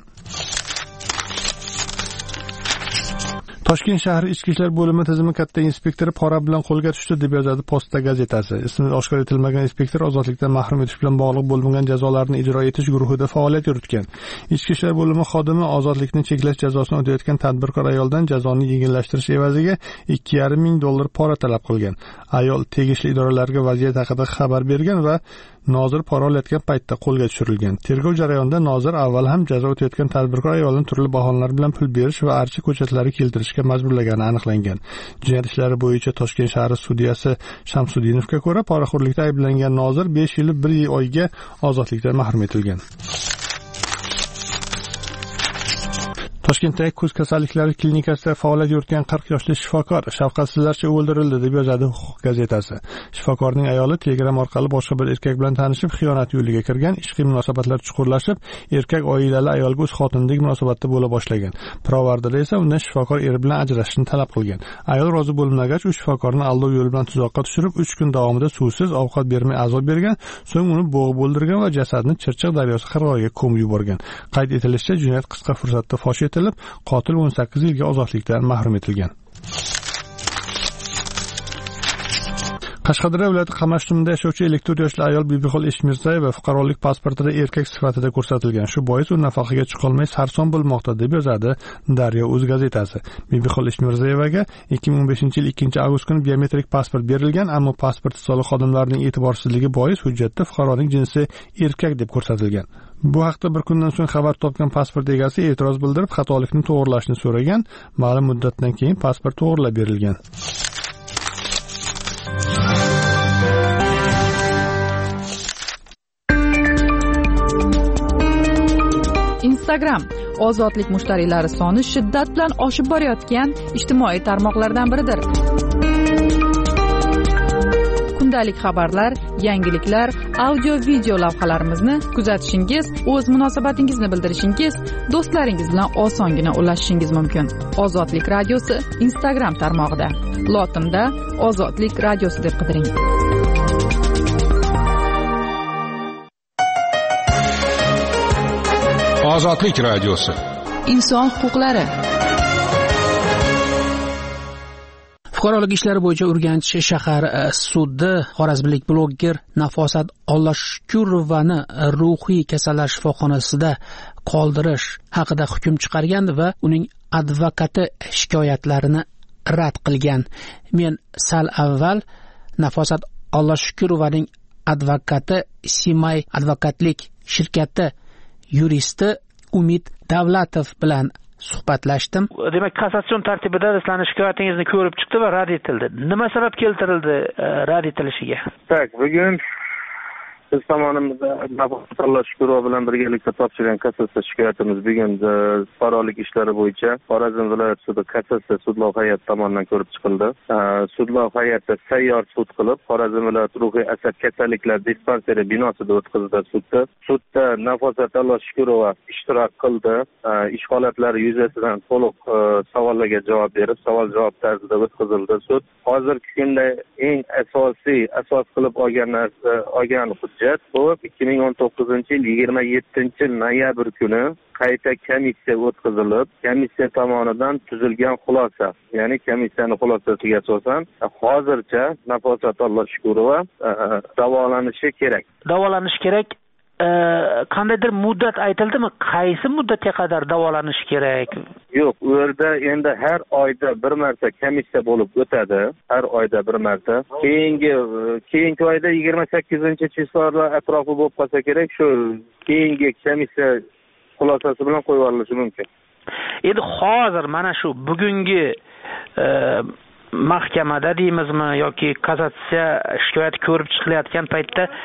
Toshkent shahri Ichki ishlar bo'limi tizimi katta inspektori pora bilan qo'lga tushdi deb yozadi Posta gazetasi. Ismi oshkor etilmagan inspektor ozodlikdan mahrum etish bilan bog'liq bo'lmagan jazolarni ijro etish guruhida faoliyat yuritgan. Ichki ishlar bo'limi xodimi ozodlikni cheklash jazosini o'tayotgan tadbirkor ayoldan jazoni yengillashtirish evaziga $2,500 pora talab qilgan. Ayol tegishli idoralarga vaziyat haqida xabar bergan va Nozir pora olayotgan paytda qo'lga tushirilgan. Tergov jarayonida Nozir avval ham jazo o'tayotgan tadbirkor ayolni turli bahonalar bilan pul berish va archa ko'chatlari keltirishga majburlagani aniqlangan. Jinoyat ishlari bo'yicha Toshkent shahri sudyasi Shamsuddinovga ko'ra, poraxo'rlikda ayblangan Nozir 5 yil 1 oyga ozodlikdan mahrum etilgan. Toshkentdagi ko'z kasalliklari klinikasida faoliyat yuritgan 40 yoshli shifokor shafqatsizlarcha o'ldirildi deb yozadi Huquq gazetasi. Shifokorning ayoli Telegram orqali boshqa bir erkak bilan tanishib, xiyonat yo'liga kirgan, ishqiy munosabatlar chuqurlashib, erkak oilali ayolga o'z xotinidek munosabatda bo'la boshlagan. Pirovardida esa undan shifokor eri bilan ajrashishni talab qilgan. Ayol rozi bo'lmagach, u shifokorni aldov yo'li bilan tuzoqqa tushirib, 3 kun davomida suvsiz ovqat bermay azob bergan, so'ng uni bo'g'ib o'ldirgan va jasadni Chirchiq daryosi qirg'og'iga ko'mib yuborgan. Qayd etilishicha, jinoyat qisqa fursatda fosh etilib, qotil 18 yilga ozodlikdan mahrum etilgan. Qashqadaryo viloyati Qamash tumanida yashovchi 54 yoshli ayol Bibixol Eshmirzayeva fuqarolik pasportida erkak sifatida ko'rsatilgan. Shu bois u nafaqaga chiqolmay sarson bo'lmoqda deb yozadi Daryo.uz gazetasi. Bibixol Eshmirzayevaga 2015-yil 2-avgust kuni biometrik pasport berilgan, ammo pasport soliq xodimlarining e'tiborsizligi bois hujjatda fuqaroning jinsi erkak deb ko'rsatilgan. Bu haqda bir kundan so'ng xabar topgan pasport egasi e'tiroz bildirib, xatolikni to'g'rilashni so'ragan. Ma'lum muddatdan keyin pasport to'g'rilab berilgan. Instagram ozodlik mushtariylari soni shiddat bilan oshib borayotgan ijtimoiy tarmoqlardan biridir. Kundalik xabarlar, yangiliklar, audio-video lavhalarimizni kuzatishingiz, o'z munosabatingizni bildirishingiz, do'stlaringiz bilan osongina ulashishingiz mumkin. Ozodlik radiosi Instagram tarmog'ida. Lotinda Ozodlik radiosi deb qidiring. Ozodlik radiosi. Inson huquqlari. Fuqarolik ishlari bo'yicha Urganch shahar sudi xorazmlik blogger Nafosat Ollashukurovani ruhiy kasallar shifoxonasida qoldirish haqida hukm chiqargan va uning advokati shikoyatlarini rad qilgan. Men sal avval Nafosat Ollashukurovaning advokati Simay advokatlik shirkati yuristi Umid Davlatov bilan suhbatlashdim. Demak, kassatsion tartibida sizlarning shikoyatingizni ko'rib chiqdi va rad etildi. Nima sabab keltirildi rad etilishiga? Tak, bugun biz tomonimizda Nafosat Ollashukurova bilan birgalikda topshirgan kassatsiya shikoyatimiz bugun fuqarolik ishlari bo'yicha Xorazm viloyat sudi kassatsiya sudlov hay'ati tomonidan ko'rib chiqildi. Sudlov hay'ati sayyor sud qilib, Xorazm viloyat ruhiy asab kasalliklar dispanseri binosida o'tkazildi sudda. Sudda Nafosat Ollashukurova ishtirok qildi. Ish holatlari yuzasidan to'liq savollarga javob berib, savol-javob tarzida o'tkazildi sud. Hozirgi kunda eng asos qilib olgan hujjat bu 2019-yil 27-noyabr kuni qayta komissiya o'tkazilib, komissiya tomonidan tuzilgan xulosa, ya'ni komissiyaning xulosasiga asosan hozircha Nafosat Ollashukurova davolanishi kerak. Davolanish kerak. Qandaydir muddat aytildimi? Qaysi muddatga qadar davolanish kerak? Yo'q, u yerda endi har oyda bir marta komissiya bo'lib o'tadi. Har oyda bir marta. Keyingi oyda 28-chisllar atrofi bo'lib qolsa kerak, shu keyingi komissiya xulosasi bilan qo'yib yuborilishi mumkin. Endi hozir mana shu bugungi mahkamada deymizmi yoki kassatsiya shikoyati ko'rib chiqilayotgan paytda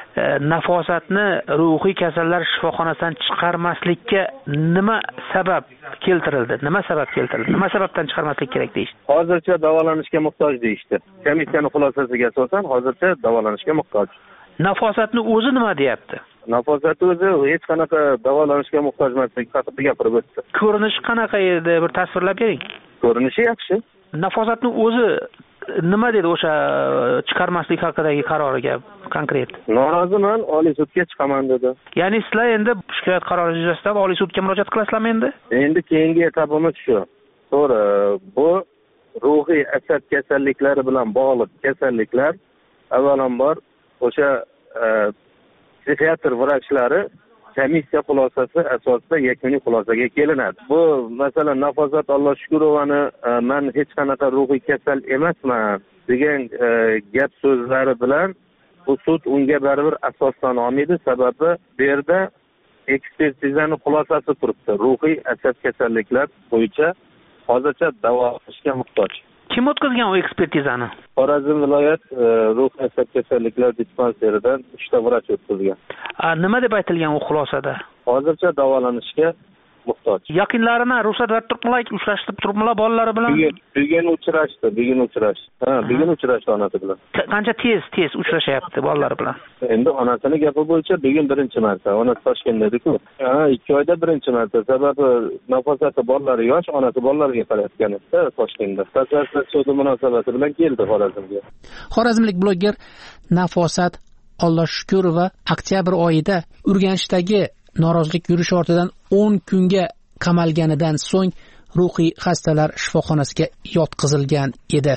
nafosatni ruhiy kasallar shifoxonasidan chiqarmaslikka nima sabab keltirildi? Nima sababdan chiqarmaslik kerak deyishdi? Hozircha davolanishga muhtoj deyishdi. Komissiyaning xulosasiga asosan hozircha davolanishga muhtoj. Nafosatni o'zi nima deyapti? Nafosat o'zi hech qanaqa davolanishga muhtoj emaslik haqida gapirib o'tdi. Ko'rinishi qanaqa edi? Bir tasvirlab bering. Ko'rinishi yaxshi. Nafosatni o'zi nima dedi o'sha chiqarmaslik haqidagi qaroriga konkret? Noroziman, Oliy sudga chiqaman dedi. Ya'ni sizlar endi shikoyat qarori yuzasidan Oliy sudga murojaat qilasizlarmi endi? Endi keyingi etapimiz shu. To'g'ri, bu ruhiy asab kasalliklari bilan bog'liq kasalliklar avvalambor o'sha psixiatr vrachlari komissiya xulosasi asosida yakuniy xulosaga kelinadi. Bu masalan Nafosat Alloshkurovani men hech qanaqa ruhiy kasal emasman degan gap so'zlari bilan bu sud unga baribir asosdan olmaydi. Sababi bu yerda ekspertizani xulosasi turibdi. Ruhiy asab kasalliklar bo'yicha hozircha davolashga muhtoj. Kim o'tkazgan o ekspertizani? Xorazm viloyat ruhiy asab kasalliklar dispanseridan 3 ta vrach o'tkazgan. Nima deb aytilgan u xulosada? Hozircha davolanishga muhtoj. Yaqinlarini ruxsat berib turibdilar, uchrashib turibdilar bolalari bilan? Bugun uchrashdi. Bugun uchrashdi onasi bilan. Qancha tez uchrashyapti bolalari bilan? Endi onasini gapi bo'yicha bugun birinchi marta. Onasi Toshkentda edi-ku. 2 oyda birinchi marta. Sababi nafosati bolalari yosh, onasi bolalariga qarayotgan edi Toshkentda. Tasarruf sudi munosabati bilan keldi Xorazmga. Xorazmlik bloger Nafosat Alloshkurova oktyabr oyida Urganchdagi norozilik yurishi ortidan 10 kunga qamalganidan so'ng ruhiy xastalar shifoxonasiga yotqizilgan edi.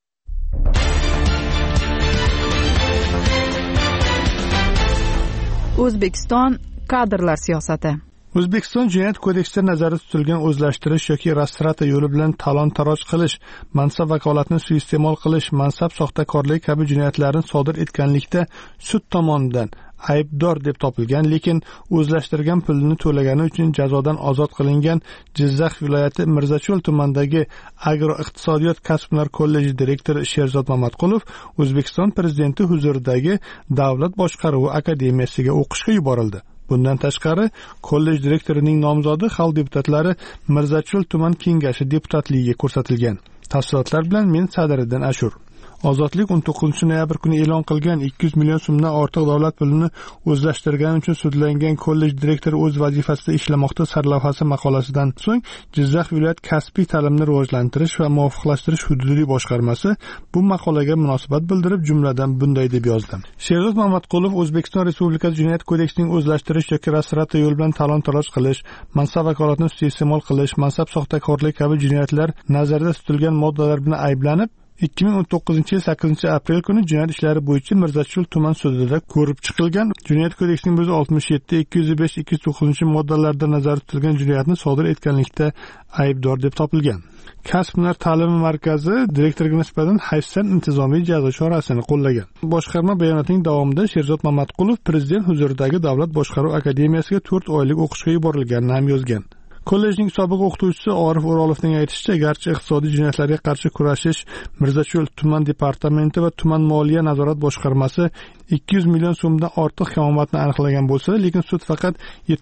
O'zbekiston kadrlar siyosati. O'zbekiston jinoyat kodeksida nazarda tutilgan o'zlashtirish yoki rastrata yo'li bilan talon-taroj qilish, mansab vakolatini suiiste'mol qilish, mansab soxtakorligi kabi jinoyatlarni sodir etganlikda sud tomonidan aybdor deb topilgan, lekin o'zlashtirgan pulini to'lagani uchun jazodan ozod qilingan Jizzax viloyati Mirzacho'l tumanidagi Agroiqtisodiyot kasb-hunar kolleji direktori Sherzod Mamatqulov O'zbekiston prezidenti huzuridagi Davlat boshqaruvi akademiyasiga o'qishga yuborildi. Bundan tashqari, kollej direktorining nomzodi xalq deputatlari Mirzacho'l tuman kengashi deputatligiga ko'rsatilgan. Tafsilotlar bilan men Sadiriddin Ashur. Ozodlik 19-noyabr kuni e'lon qilgan 200 million so'mdan ortiq davlat pulini o'zlashtirgani uchun sudlangan kollej direktori o'z vazifasida ishlamoqda sarlavhasi maqolasidan so'ng Jizzax viloyat kasbiy ta'limni rivojlantirish va muvofiqlashtirish hududiy boshqarmasi bu maqolaga munosabat bildirib jumladan bunday deb yozdi. Sherzod Mamatqulov O'zbekiston Respublikasi Jinoyat kodeksining o'zlashtirish yoki rastrata yo'li bilan talon-taroj qilish, mansab vakolatini suiiste'mol qilish, mansab soxtakorligi kabi jinoyatlar nazarda tutilgan moddalar bilan ayblanib 2019-yil 8-aprel kuni jinoyat ishlari bo'yicha Mirzacho'l tuman sudida ko'rib chiqilgan. Jinoyat kodeksining o'zi 67, 205, 209-moddalarda nazarda tutilgan jinoyatni sodir etganlikda aybdor deb topilgan. Kasb-hunar ta'limi markazi direktoriga nisbatan hayfsan intizomiy jazo chorasini qo'llagan. Boshqarma bayonotining davomida Sherzod Mamatqulov prezident huzuridagi Davlat boshqaruvi akademiyasiga 4 oylik o'qishga yuborilganini ham yozgan. Kollejning sobiq o'qituvchisi Orif O'rolovning aytishicha, garchi iqtisodiy jinoyatlarga qarshi kurashish Mirzacho'l tuman departamenti va tuman moliya nazorat boshqarmasi 200 million so'mdan ortiq kamomatni aniqlagan bo'lsa, lekin sud faqat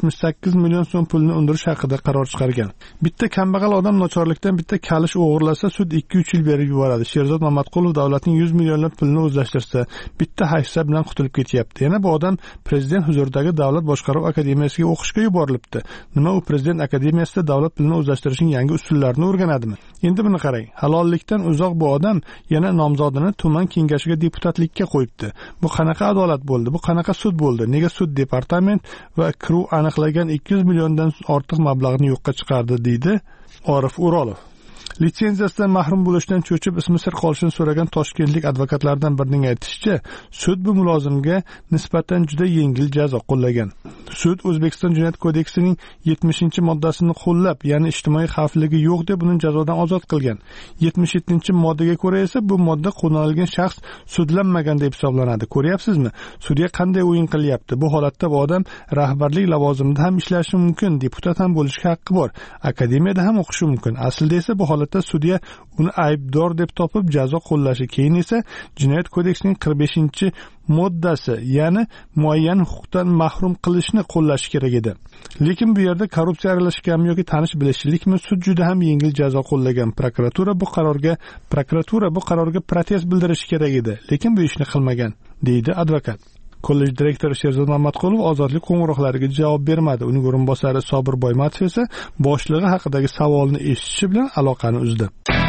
78 million so'm pulni undirish haqida qaror chiqargan. Bitta kambag'al odam nochorlikdan bitta kalish o'g'irlasa, sud 2-3 yil berib yuboradi. Sherzod Mamatqulov davlatning 100 millionlab pulini o'zlashtirsa, bitta hayfsa bilan qutulib ketyapti. Yana bu odam prezident huzuridagi Davlat boshqaruvi akademiyasiga o'qishga yuborilibdi. Nima u prezident akademiyasida davlat pulini o'zlashtirishning yangi usullarini o'rganadimi? Endi buni qarang. Halollikdan uzoq bu odam yana nomzodini tuman kengashiga deputatlikka qo'yibdi. Bu qanaqa adolat bo'ldi? Bu qanaqa sud bo'ldi? Nega sud departament va KRU aniqlagan 200 milliondan ortiq mablag'ni yo'qqa chiqardi, deydi Orif O'rolov. Litsenziyasidan mahrum bo'lishdan cho'chib ismi sir qolishini so'ragan toshkentlik advokatlardan birining aytishicha, sud bu mulozimga nisbatan juda yengil jazo qo'llagan. Sud O'zbekiston Jinoyat kodeksining 70-moddasini qo'llab, ya'ni ijtimoiy xavfligi yo'q deb uni jazodan ozod qilgan. 77-moddaga ko'ra esa bu modda qo'llanilgan shaxs sudlanmagan deb hisoblanadi. Ko'ryapsizmi? Sudga qanday o'yin qilyapti? Bu holatda bu odam rahbarlik lavozimida ham ishlashi mumkin, deputat ham bo'lishga haqqi bor, akademiyada ham o'qishi mumkin. Aslida esa bu holat holatda sudya uni aybdor deb topib jazo qo'llashi, keyin esa jinoyat kodeksining 45-moddasi, ya'ni muayyan huquqdan mahrum qilishni qo'llashi kerak edi. Lekin bu yerda korrupsiya aralashganmi yoki tanish bilishlikmi, sud juda ham yengil jazo qo'llagan. Prokuratura bu qarorga protest bildirishi kerak edi, lekin bu ishni qilmagan, deydi advokat. Kollej direktori Sherzod Mamatqulov ozodlik qo'ng'iroqlariga javob bermadi. Uning o'rinbosari Sobir Boymatov esa boshlig'i haqidagi savolni eshitishi bilan aloqani uzdi.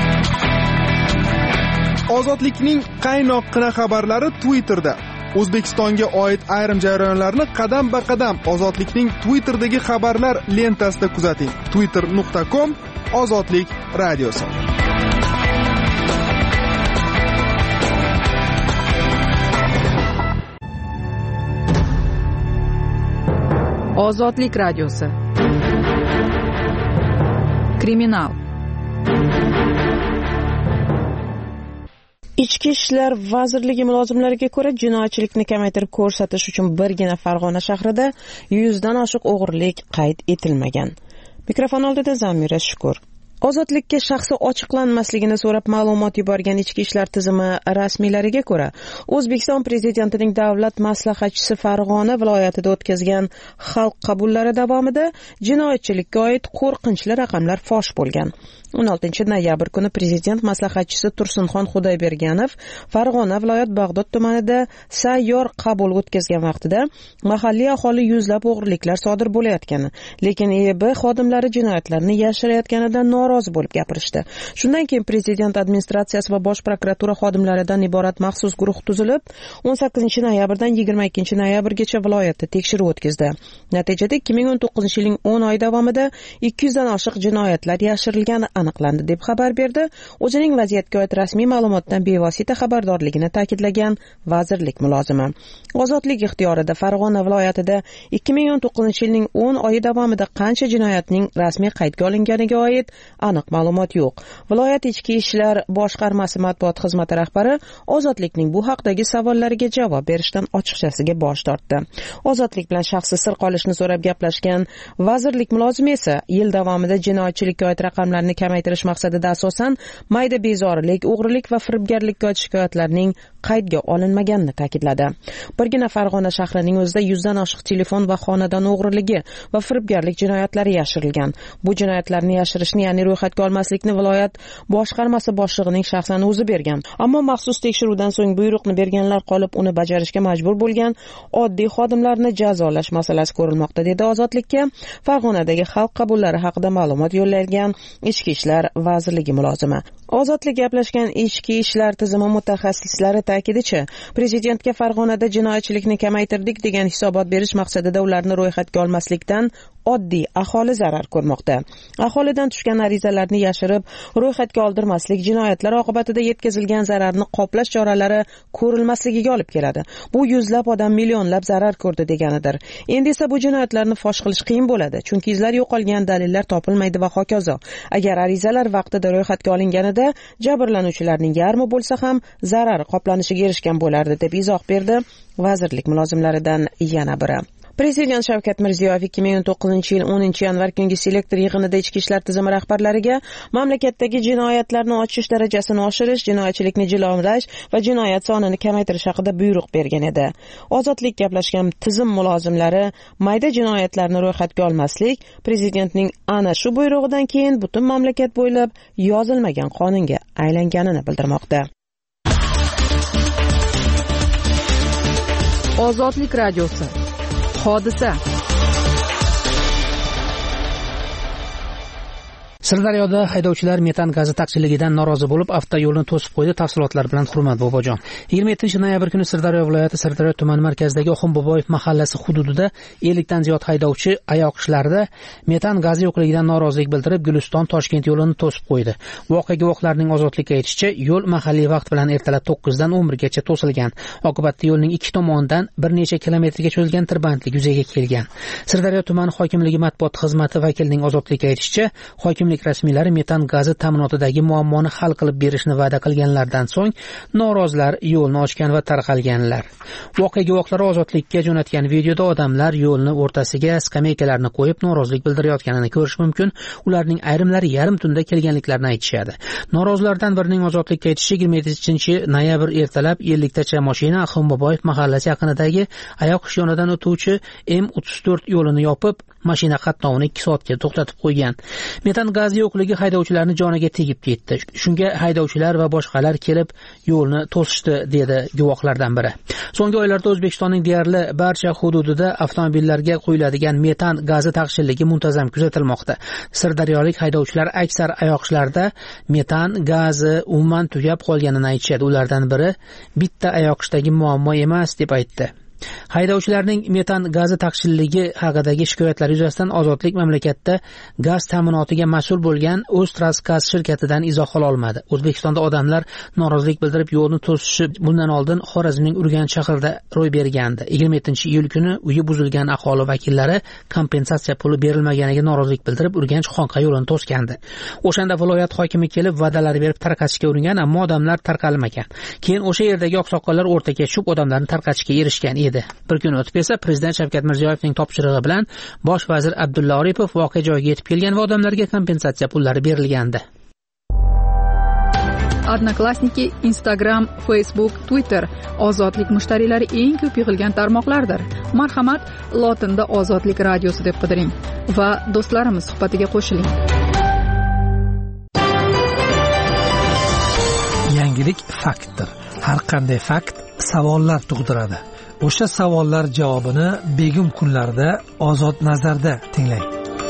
Ozodlikning qaynoqqina xabarlari Twitterda. O'zbekistonga oid ayrim jarayonlarni qadam-ba-qadam Ozodlikning Twitterdagi xabarlar lentasida kuzating. twitter.com/ozodlik radiosi. Ozodlik radiosi. Kriminal. Ichki ishlar vazirligi mulozimlariga ko'ra, jinoyatchilikni kamaytirib ko'rsatish uchun birgina Farg'ona shahrida 100 dan oshiq o'g'rilik qayd etilmagan. Mikrofon oldida Zamira Shukur. Ozodlikka shaxsi ochiqlanmasligini so'rab ma'lumot yuborgan ichki ishlar tizimi rasmiylariga ko'ra, O'zbekiston prezidentining davlat maslahatchisi Farg'ona viloyatida o'tkazgan xalq qabullari davomida jinoyatchilikka oid qo'rqinchli raqamlar fosh bo'lgan. 16 noyabr kuni prezident maslahatchisi Tursunxon Xudoyberganov Farg'ona viloyat Bag'dod tumanida sayyor qabul o'tkazgan vaqtida mahalliy aholi yuzlab o'g'riliklar sodir bo'layotgani, lekin EB xodimlari jinoyatlarni yashirayotganidan norozi bo'lib gapirishdi. Shundan keyin prezident administratsiyasi va bosh prokuratura xodimlaridan iborat maxsus guruh tuzilib, 18 noyabrdan 22 noyabrgacha viloyatda tekshiruv o'tkazdi. Natijada 2019-yilning 10 oy davomida 200 dan oshiq jinoyatlar yashirilgani aniqlandi deb xabar berdi. O'zining vaziyatga oid rasmiy ma'lumotdan bevosita xabardorligini ta'kidlagan vazirlik mulozimi. Ozodlik ixtiyorida Farg'ona viloyatida 2019-yilning 10 oyi davomida qancha jinoyatning rasmiy qaydga olinganiga oid aniq ma'lumot yo'q. Viloyat ichki ishlar boshqarmasi matbuot xizmati rahbari Ozodlikning bu haqdagi savollariga javob berishdan ochiqchasiga bosh tortdi. Ozodlik bilan shaxsiy sir qolishni so'rab gaplashgan vazirlik mulozimi esa yil davomida jinoyatchilikka oid raqamlarni kamaytirish maqsadida asosan mayda bezorilik, o'g'rilik va firibgarlikka oid shikoyatlarning qaydga olinmaganini ta'kidladi. Birgina Farg'ona shahrining o'zida 100 dan oshiq telefon va xonadon o'g'riligi va firibgarlik jinoyatlari yashirilgan. Bu jinoyatlarni yashirishni, ya'ni ro'yxatga olmaslikni viloyat boshqarmasi boshlig'ining shaxsan o'zi bergan. Ammo maxsus tekshiruvdan so'ng buyruqni berganlar qolib, uni bajarishga majbur bo'lgan oddiy xodimlarni jazolash masalasi ko'rilmoqda, dedi Ozodlikka Farg'onadagi xalq qabullari haqida ma'lumot yo'llagan Ichki ishlar vazirligi mulozimi. Ozodlik gaplashgan ichki ishlar tizimi mutaxassislari ta'kidicha, prezidentga Farg'onada jinoyatchilikni kamaytirdik degan hisobot berish maqsadida ularni ro'yxatga olmaslikdan oddiy aholi zarar ko'rmoqda. Aholidan tushgan arizalarni yashirib, ro'yxatga oldirmaslik jinoyatlar oqibatida yetkazilgan zararni qoplash choralari ko'rilmasligiga olib keladi. Bu yuzlab odam millionlab zarar ko'rdi deganidir. Endi esa bu jinoyatlarni fosh qilish qiyin bo'ladi, chunki izlar yo'qolgan, dalillar topilmaydi va hokazo. Agar arizalar vaqtida ro'yxatga olinganida jabrlanuvchilarning yarmi bo'lsa ham zarari qoplanishiga erishgan bo'lardi, deb izoh berdi vazirlik mulozimlaridan yana biri. Prezident Shavkat Mirziyoyev 2019-yil 10-yanvar kungi selektor yig'inida ichki ishlar tizimi rahbarlariga mamlakatdagi jinoyatlarni ochish darajasini oshirish, jinoyatchilikni jilovlash va jinoyat sonini kamaytirish haqida buyruq bergan edi. Ozodlik gaplashgan tizim mulozimlari mayda jinoyatlarni ro'yxatga olmaslik prezidentning ana shu buyrug'idan keyin butun mamlakat bo'ylab yozilmagan qonunga aylanganini bildirmoqda. Ozodlik radiosi. Hodisa. Sirdaryoda haydovchilar metan gazi taqchilligidan norozi bo'lib, avtoyo'lni to'sib qo'ydi. Tafsilotlar bilan Hurmat Bobojon. 27-noyabr kuni Sirdaryo viloyati Sirdaryo tumani markazidagi Oxun Boboyev mahallasi hududida 50 dan ziyod haydovchi oyoq ishlarida metan gazi yo'qligidan norozilik bildirib, Guliston-Toshkent yo'lini to'sib qo'ydi. Voqea guvohlarining Ozodlikka aytishicha, yo'l mahalliy vaqt bilan ertalab 9 dan 11 gacha to'silgan. Oqibatda yo'lning ikki tomonidan bir necha kilometrga cho'zilgan tirbandlik yuzaga kelgan. Sirdaryo tumani hokimligi matbuot xizmati vakilining Ozodlikka aytishicha, hokim hokimlik rasmiylari metan gazi ta'minotidagi muammoni hal qilib berishni va'da qilganlardan so'ng norozilar yo'lni ochgan va tarqalganlar. Voqea guvohlari ozodlikka jo'natgan videoda odamlar yo'lni o'rtasiga skameykalarni qo'yib norozilik bildirayotganini ko'rish mumkin. Ularning ayrimlari yarim tunda kelganliklarini aytishadi. Norozilardan birining ozodlikka aytishi 27-noyabr ertalab 50 tacha mashina Ahmedboboyev mahallasi yaqinidagi Ayoqish yonidan o'tuvchi M34 yo'lini yopib, mashina qatnovini 2 soatga to'xtatib qo'ygan. Metan gazi yo'qligi haydovchilarning joniga tegib ketdi. Shunga haydovchilar va boshqalar kelib yo'lni to'sishdi, dedi guvohlardan biri. So'nggi oylarda O'zbekistonning deyarli barcha hududida avtomobillarga quyiladigan metan gazi taqchilligi muntazam kuzatilmoqda. Sirdaryolik haydovchilar aksar Ayoqishlarda metan gazi umuman tugab qolganini aytishadi. Ulardan biri bitta Ayoqishdagi muammo emas deb aytdi. Haydovchilarning metan gazi taqchilligi haqidagi shikoyatlari yuzasidan Ozodlik mamlakatda gaz ta'minotiga mas'ul bo'lgan O'ztransgaz shirkatidan izoh ola olmadi. O'zbekistonda odamlar norozilik bildirib yo'lni to'sishi bundan oldin Xorazmning Urganch shahrida ro'y bergandi. 27-iyul kuni uyi buzilgan aholi vakillari kompensatsiya puli berilmaganiga norozilik bildirib Urganch Xonqa yo'lini to'sgandi. O'shanda viloyat hokimi kelib va'dalar berib tarqatishga uringan, ammo odamlar tarqalmagan. Keyin o'sha yerdagi oqsoqollar o'rtaga tushib odamlarni tarqatishga erishgan edi. Bir kun o'tib esa Prezident Shavkat Mirziyoyevning topshirig'i bilan Bosh vazir Abdulla Oripov voqea joyiga yetib kelgan va odamlarga kompensatsiya pullari berilgandi. Odnoklassniki, Instagram, Facebook, Twitter ozodlik mushtariylari eng ko'p yig'ilgan tarmoqlardir. Marhamat, lotinda Ozodlik radiosi deb qidiring va do'stlarimiz suhbatiga qo'shiling. Yangilik faktdir. Har qanday fakt savollar tug'diradi. O'sha savollar javobini begum kunlarda Ozod nazarda tinglang.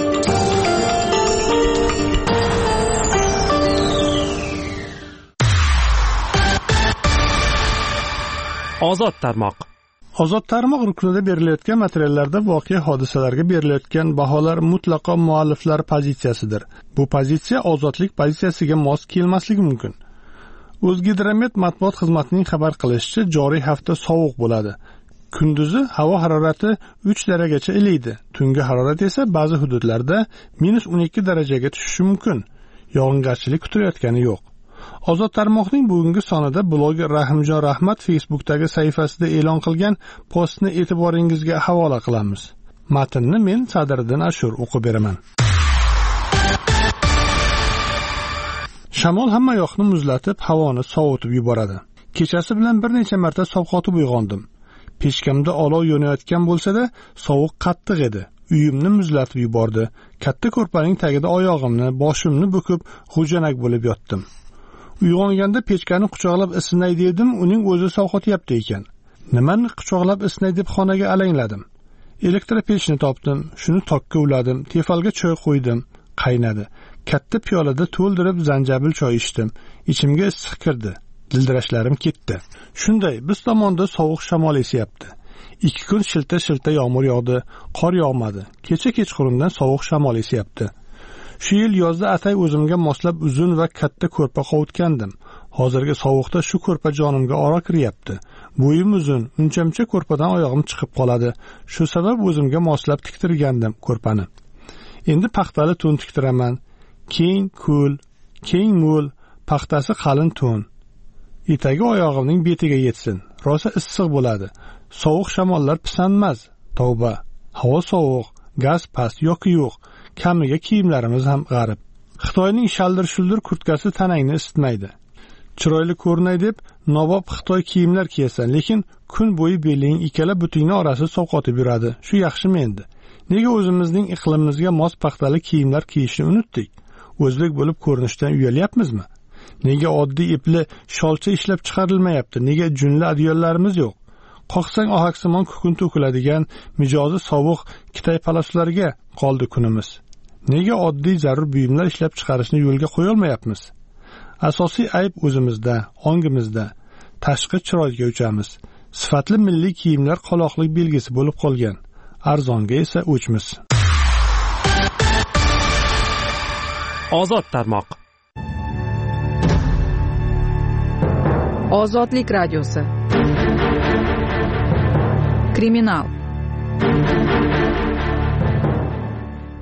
Ozod tarmoq. Ozod tarmoq ruknida berilayotgan materiallarda voqea hodisalarga berilayotgan baholar mutlaqo mualliflar pozitsiyasidir. Bu pozitsiya ozodlik pozitsiyasiga mos kelmasligi mumkin. O'zgidromet matbuot xizmatining xabar qilishicha, joriy hafta sovuq bo'ladi. Kunduzi havo harorati 3 darajagacha ilaydi. Tungi harorat esa ba'zi hududlarda -12 darajaga tushishi mumkin. Yog'ingarchilik kutilayotgani yo'q. Ozod tarmoqning bugungi sonida bloger Rahimjon Rahmat Facebookdagi sahifasida e'lon qilgan postni e'tiboringizga havola qilamiz. Matnni men Sadriddin Ashur o'qib beraman. Shamol hamma yoqni muzlatib, havoni sovutib yuboradi. Kechasi bilan bir necha marta sovqotib uyg'ondim. Peshkamda olov yonayotgan bo'lsa-da, sovuq qattiq edi. Uyimni muzlatib yubordi. Katta ko'rpaning tagida oyog'imni, boshimni bukib, g'ujanak bo'lib yotdim. Uyg'onganda pechkani quchoqlab isnay dedim, uning o'zi sovqotyapti ekan. Nimani quchoqlab isnay deb xonaga alangladim. Elektropechni topdim, shuni tokka uladim, tefalga choy qo'ydim, qaynadi. Katta piyolada to'ldirib zanjabil choy ichdim. Ichimga issiq kirdi. Dildirashlarim ketdi. Shunday, biz tomonda sovuq shamol esyapti. 2 kun shilta yomg'ir yog'di, qor yog'madi. Kecha kechqurundan sovuq shamol esyapti. Shu yil yozda atay o'zimga moslab uzun va katta ko'rpa qovutgandim. Hozirgi sovuqda shu ko'rpa jonimga oro kiryapti. Bo'yim uzun, uncha ko'rpadan oyog'im chiqib qoladi. Shu sabab o'zimga moslab tiktirgandim ko'rpani. Endi paxtali to'n tiktiraman. Keng ko'l, keng mo'l, paxtasi qalin to'n. Etagi oyog'imning betiga yetsin. Rosa issiq bo'ladi. Sovuq shamollar pisandmas. Tavba. Havo sovuq, gaz past yoki yo'q. Kamiga kiyimlarimiz ham g'arib. Xitoyning shaldir-shuldir kurtkasi tanangni isitmaydi. Chiroyli ko'rinay deb nobob Xitoy kiyimlar kiyasan, lekin kun bo'yi beling ikkala butingni orasi sovqotib yuradi. Shu yaxshimi endi? Nega o'zimizning iqlimimizga mos paxtali kiyimlar kiyishni unutdik? O'zbek bo'lib ko'rinishdan uyalyapmizmi? Nega oddiy ipli sholcha ishlab chiqarilmayapti? Nega junli adyollarimiz yo'q? Qoqsang ohaksimon kukun to'kiladigan mijozi sovuq kitay palaslarga qoldi kunimiz. Nega oddiy zarur buyumlar ishlab chiqarishni yo'lga qo'ya olmayapmiz? Asosiy ayb o'zimizda, ongimizda. Tashqi chiroyga uchamiz. Sifatli milliy kiyimlar qoloqlik belgisi bo'lib qolgan. Arzonga esa o'chmiz. Ozod tarmoq. Ozodlik radiosi. Kriminal.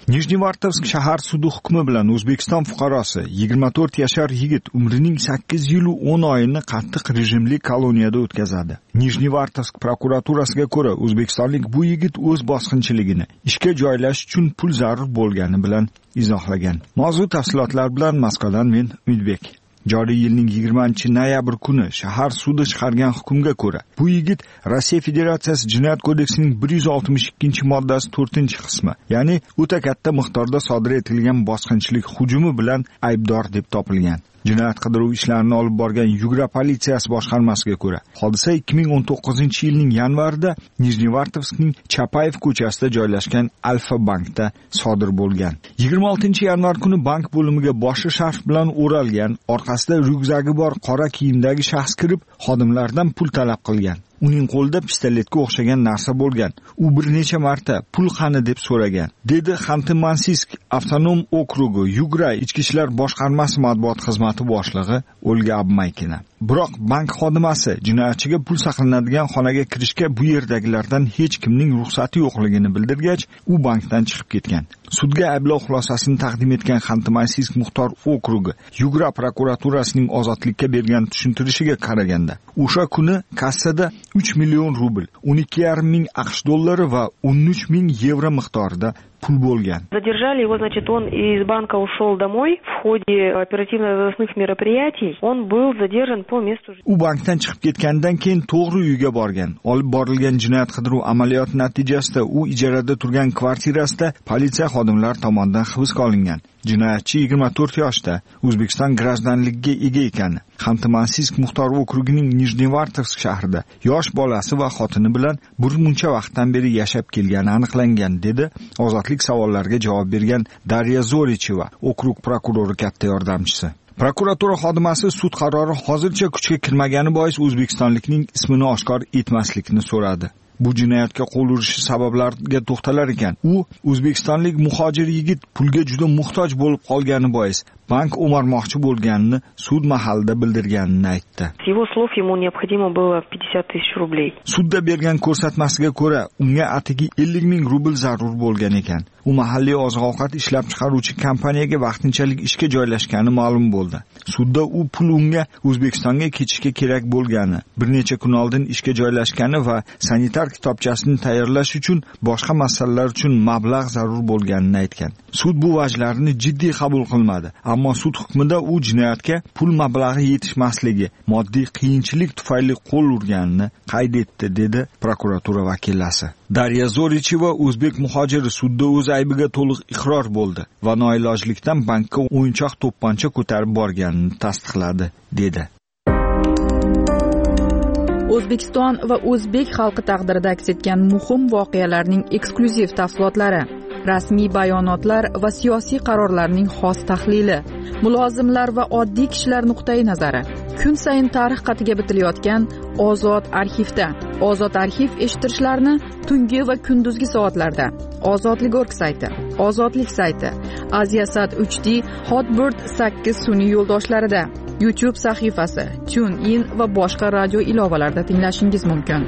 Nijnevartovsk shahar sudi hukmi bilan O'zbekiston fuqarosi 24 yashar yigit umrining 8 yil 10 oyini qattiq rejimli koloniyada o'tkazadi. Nijnevartovsk prokuraturasiga ko'ra, o'zbekistonlik bu yigit o'z bosqinchiligini ishga joylash uchun pul zarur bo'lgani bilan izohlagan. Mavzu tafsilotlar bilan Moskvadan men Umidbek. Joriy yilning 20-noyabr kuni shahar sudi chiqargan hukmga ko'ra, bu yigit Rossiya Federatsiyasi Jinoyat kodeksining 162-moddasi 4-qismi, ya'ni o'ta katta miqdorda sodir etilgan bosqinchilik hujumi bilan aybdor deb topilgan. Jinoyat qidiruv ishlarini olib borgan Yugra politsiyasi boshqarmasiga ko'ra, hodisa 2019-yilning yanvarida Nijnevartovskning Chapayev ko'chasida joylashgan Alfa bankda sodir bo'lgan. 26-yanvar kuni bank bo'limiga boshi sharf bilan o'ralgan, orqasida ryukzagi bor qora kiyimdagi shaxs kirib, xodimlardan pul talab qilgan. Uning qo'lida pistoletga o'xshagan narsa bo'lgan. U bir necha marta pul qani deb so'ragan, dedi Xanты-Mansiysk avtonom okrugi Yugra ichki ishlar boshqarmasi matbuot xizmati boshlig'i Olga Abmaykina. Biroq bank xodimasi jinoyatchiga pul saqlanadigan xonaga kirishga bu yerdagilardan hech kimning ruxsati yo'qligini bildirgach, u bankdan chiqib ketgan. Sudga ayblov xulosasini taqdim etgan Xanты-Mansiysk muxtor okrugi Yugra prokuraturasining ozodlikka bergan tushuntirishiga qaraganda, o'sha kuni kassada 3 million rubl, 12,5 ming AQSh dollari va 13 ming yevro miqdorida pul bo'lgan. Задержали его, значит, он из банка ушел домой. В ходе оперативно-розыскных мероприятий он был задержан по месту. U bankdan chiqib ketgandan keyin to'g'ri uyga borgan. Olib borilgan jinoyat qidiruv amaliyoti natijasida u ijarada turgan kvartirasida politsiya xodimlari tomonidan hibsga olingan. Jinoyatchi 24 yoshda, O'zbekiston gражданligiga ega ekani. Xanты-Mansiysk muxtor okrugining Nijnevartovsk shahrida yosh bolasi va xotini bilan bir muncha vaqtdan beri yashab kelgani aniqlangan, dedi ozodlik savollariga javob bergan Darya Zoricheva, okrug prokurori katta yordamchisi. Prokuratura xodimasi sud qarori hozircha kuchga kirmagani bois O'zbekistonlikning ismini oshkor etmaslikni so'radi. Bu jinoyatga qo'l urishi sabablariga to'xtalar ekan, u o'zbekistonlik muhojir yigit pulga juda muhtoj bo'lib qolgani bois bank o'marmoqchi bo'lganini sud mahallida bildirganini aytdi. С его слов ему необходимо было 50 тысяч рублей. Sudda bergan ko'rsatmasiga ko'ra, unga atigi 50 ming rubl zarur bo'lgan ekan. U mahalliy oziq-ovqat ishlab chiqaruvchi kompaniyaga vaqtinchalik ishga joylashgani ma'lum bo'ldi. Sudda u pul unga O'zbekistonga ketishga kerak bo'lgani, bir necha kun oldin ishga joylashgani va sanitar kitobchasini tayyorlash uchun boshqa masalalar uchun mablag' zarur bo'lganini aytgan. Sud bu vajlarni jiddiy qabul qilmadi, ammo sud hukmida u jinoyatga pul mablag'i yetishmasligi, moddiy qiyinchilik tufayli qo'l urganini qayd etdi, dedi prokuratura vakillasi. Darya Zoricheva o'zbek muhojiri sudda o'z aybiga to'liq iqror bo'ldi va noilojlikdan bankka o'yinchoq to'pponcha ko'tarib borganini tasdiqladi, dedi. O'zbekiston va o'zbek xalqi taqdirida aks etgan muhim voqealarning eksklyuziv tafsilotlari, rasmiy bayonotlar va siyosiy qarorlarning xos tahlili, mulozimlar va oddiy kishilar nuqtai nazari. Kun sayin tarix qatiga bitilayotgan Ozod arxivda. Ozod arxiv eshittirishlarni tungi va kunduzgi soatlarda Ozodlik.org sayti, Ozodlik sayti, Aziasat 3D, Hotbird 8 sun'iy yo'ldoshlarida, YouTube sahifasi, TuneIn va boshqa radio ilovalarida tinglashingiz mumkin.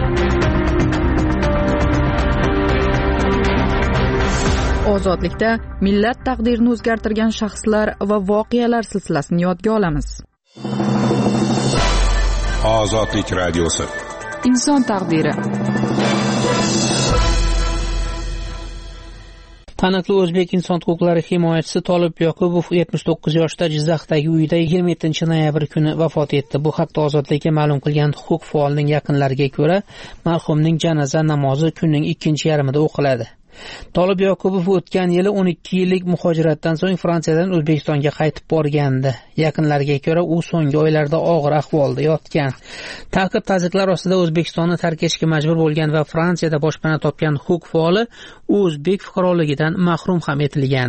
Ozodlikda millat taqdirini o'zgartirgan shaxslar va voqealar silsilasini yodga olamiz. Ozodlik radiosi. Inson taqdiri. Taniqli o'zbek inson huquqlari himoyachisi Tolib Yoqubov 79 yoshda Jizzaxdagi uyida 27-noyabr kuni vafot etdi. Bu haqda Ozodlikka ma'lum qilgan huquq faolining yaqinlariga ko'ra, marhumning janoza namozi kunning 2-yarmida o'qiladi. Tolib Yoqubov o'tgan yili 12 yillik muhojiratdan so'ng Fransiyadan O'zbekistonga qaytib borgandi. Yaqinlariga ko'ra, u so'nggi oylarda og'ir ahvolda yotgan. Ta'qib-tazyiqlar ostida O'zbekistonni tark etishga majbur bo'lgan va Fransiyada boshpana topgan huquq faoli o'zbek fuqaroligidan mahrum ham etilgandi.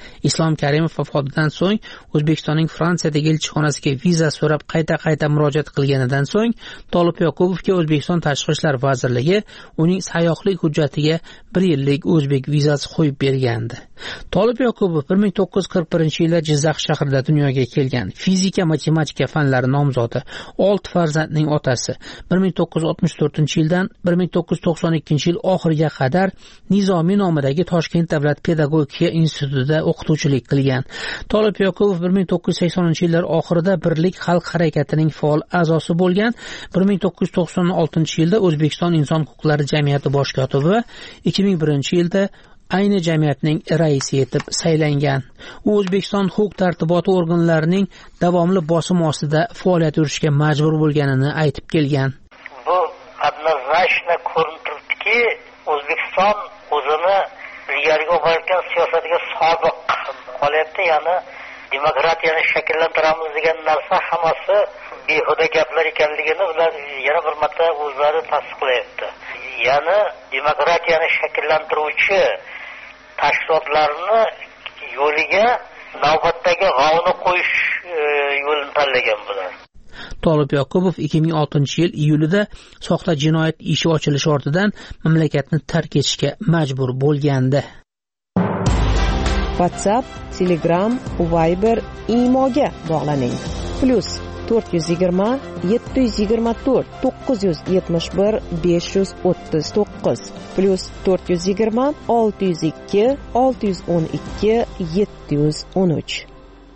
Islom Karimov vafotidan so'ng O'zbekistonning Fransiyadagi elchixonasiga viza so'rab qayta murojaat qilganidan so'ng Tolib Yoqubovga O'zbekiston Tashqi ishlar vazirligi uning sayyohlik hujjatiga 1 yillik o'zbek vizasi qo'yib bergandi. Tolib Yoqubov 1941-yilda Jizzax shahrida dunyoga kelgan. Fizika, matematika fanlari nomzodi, 6 farzandning otasi. 1964-yildan 1992-yil oxiriga qadar Nizomiy nomidagi Toshkent davlat pedagogika institutida o'qituvchilik qilgan. Tolib Yoqubov 1980-yillar oxirida Birlik xalq harakatining faol a'zosi bo'lgan. 1996-yilda O'zbekiston inson huquqlari jamiyati bosh kotibi va 2001-yilda ayni jamiyatning raisi etib saylangan. U O'zbekiston huquq tartiboti organlarining davomli bosim ostida faoliyat yuritishga majbur bo'lganini aytib kelgan. Bu однозначно ko'rinib turibdiki, O'zbekiston o'zini ilgariga borayotgan siyosatiga sodiq qolyapti, ya'ni demokratiyani shakllantiramiz degan narsa hammasi behuda gaplar ekanligini ular yana bir marta o'zlari tasdiqlayapti. Ya'ni demokratiyani shakllantiruvchi tashkilotlarni yo'liga navbatdagi g'ovni qo'yish yo'lini tanlagan bular. Tolib Yoqubov 2006-yil iyulida soxta jinoyat ishi ochilishi ortidan mamlakatni tark etishga majbur bo'lgandi. WhatsApp, Telegram, Viber, Imoga bog'laning. +420 724 971 539 +420 602 612 713.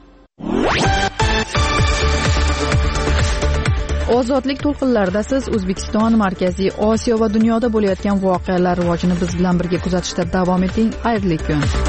Ozodlik to'lqinlarida siz O'zbekiston, Markaziy Osiyo va dunyoda bo'layotgan voqealar rivojini biz bilan birga kuzatishda davom eting. Xayrli kun.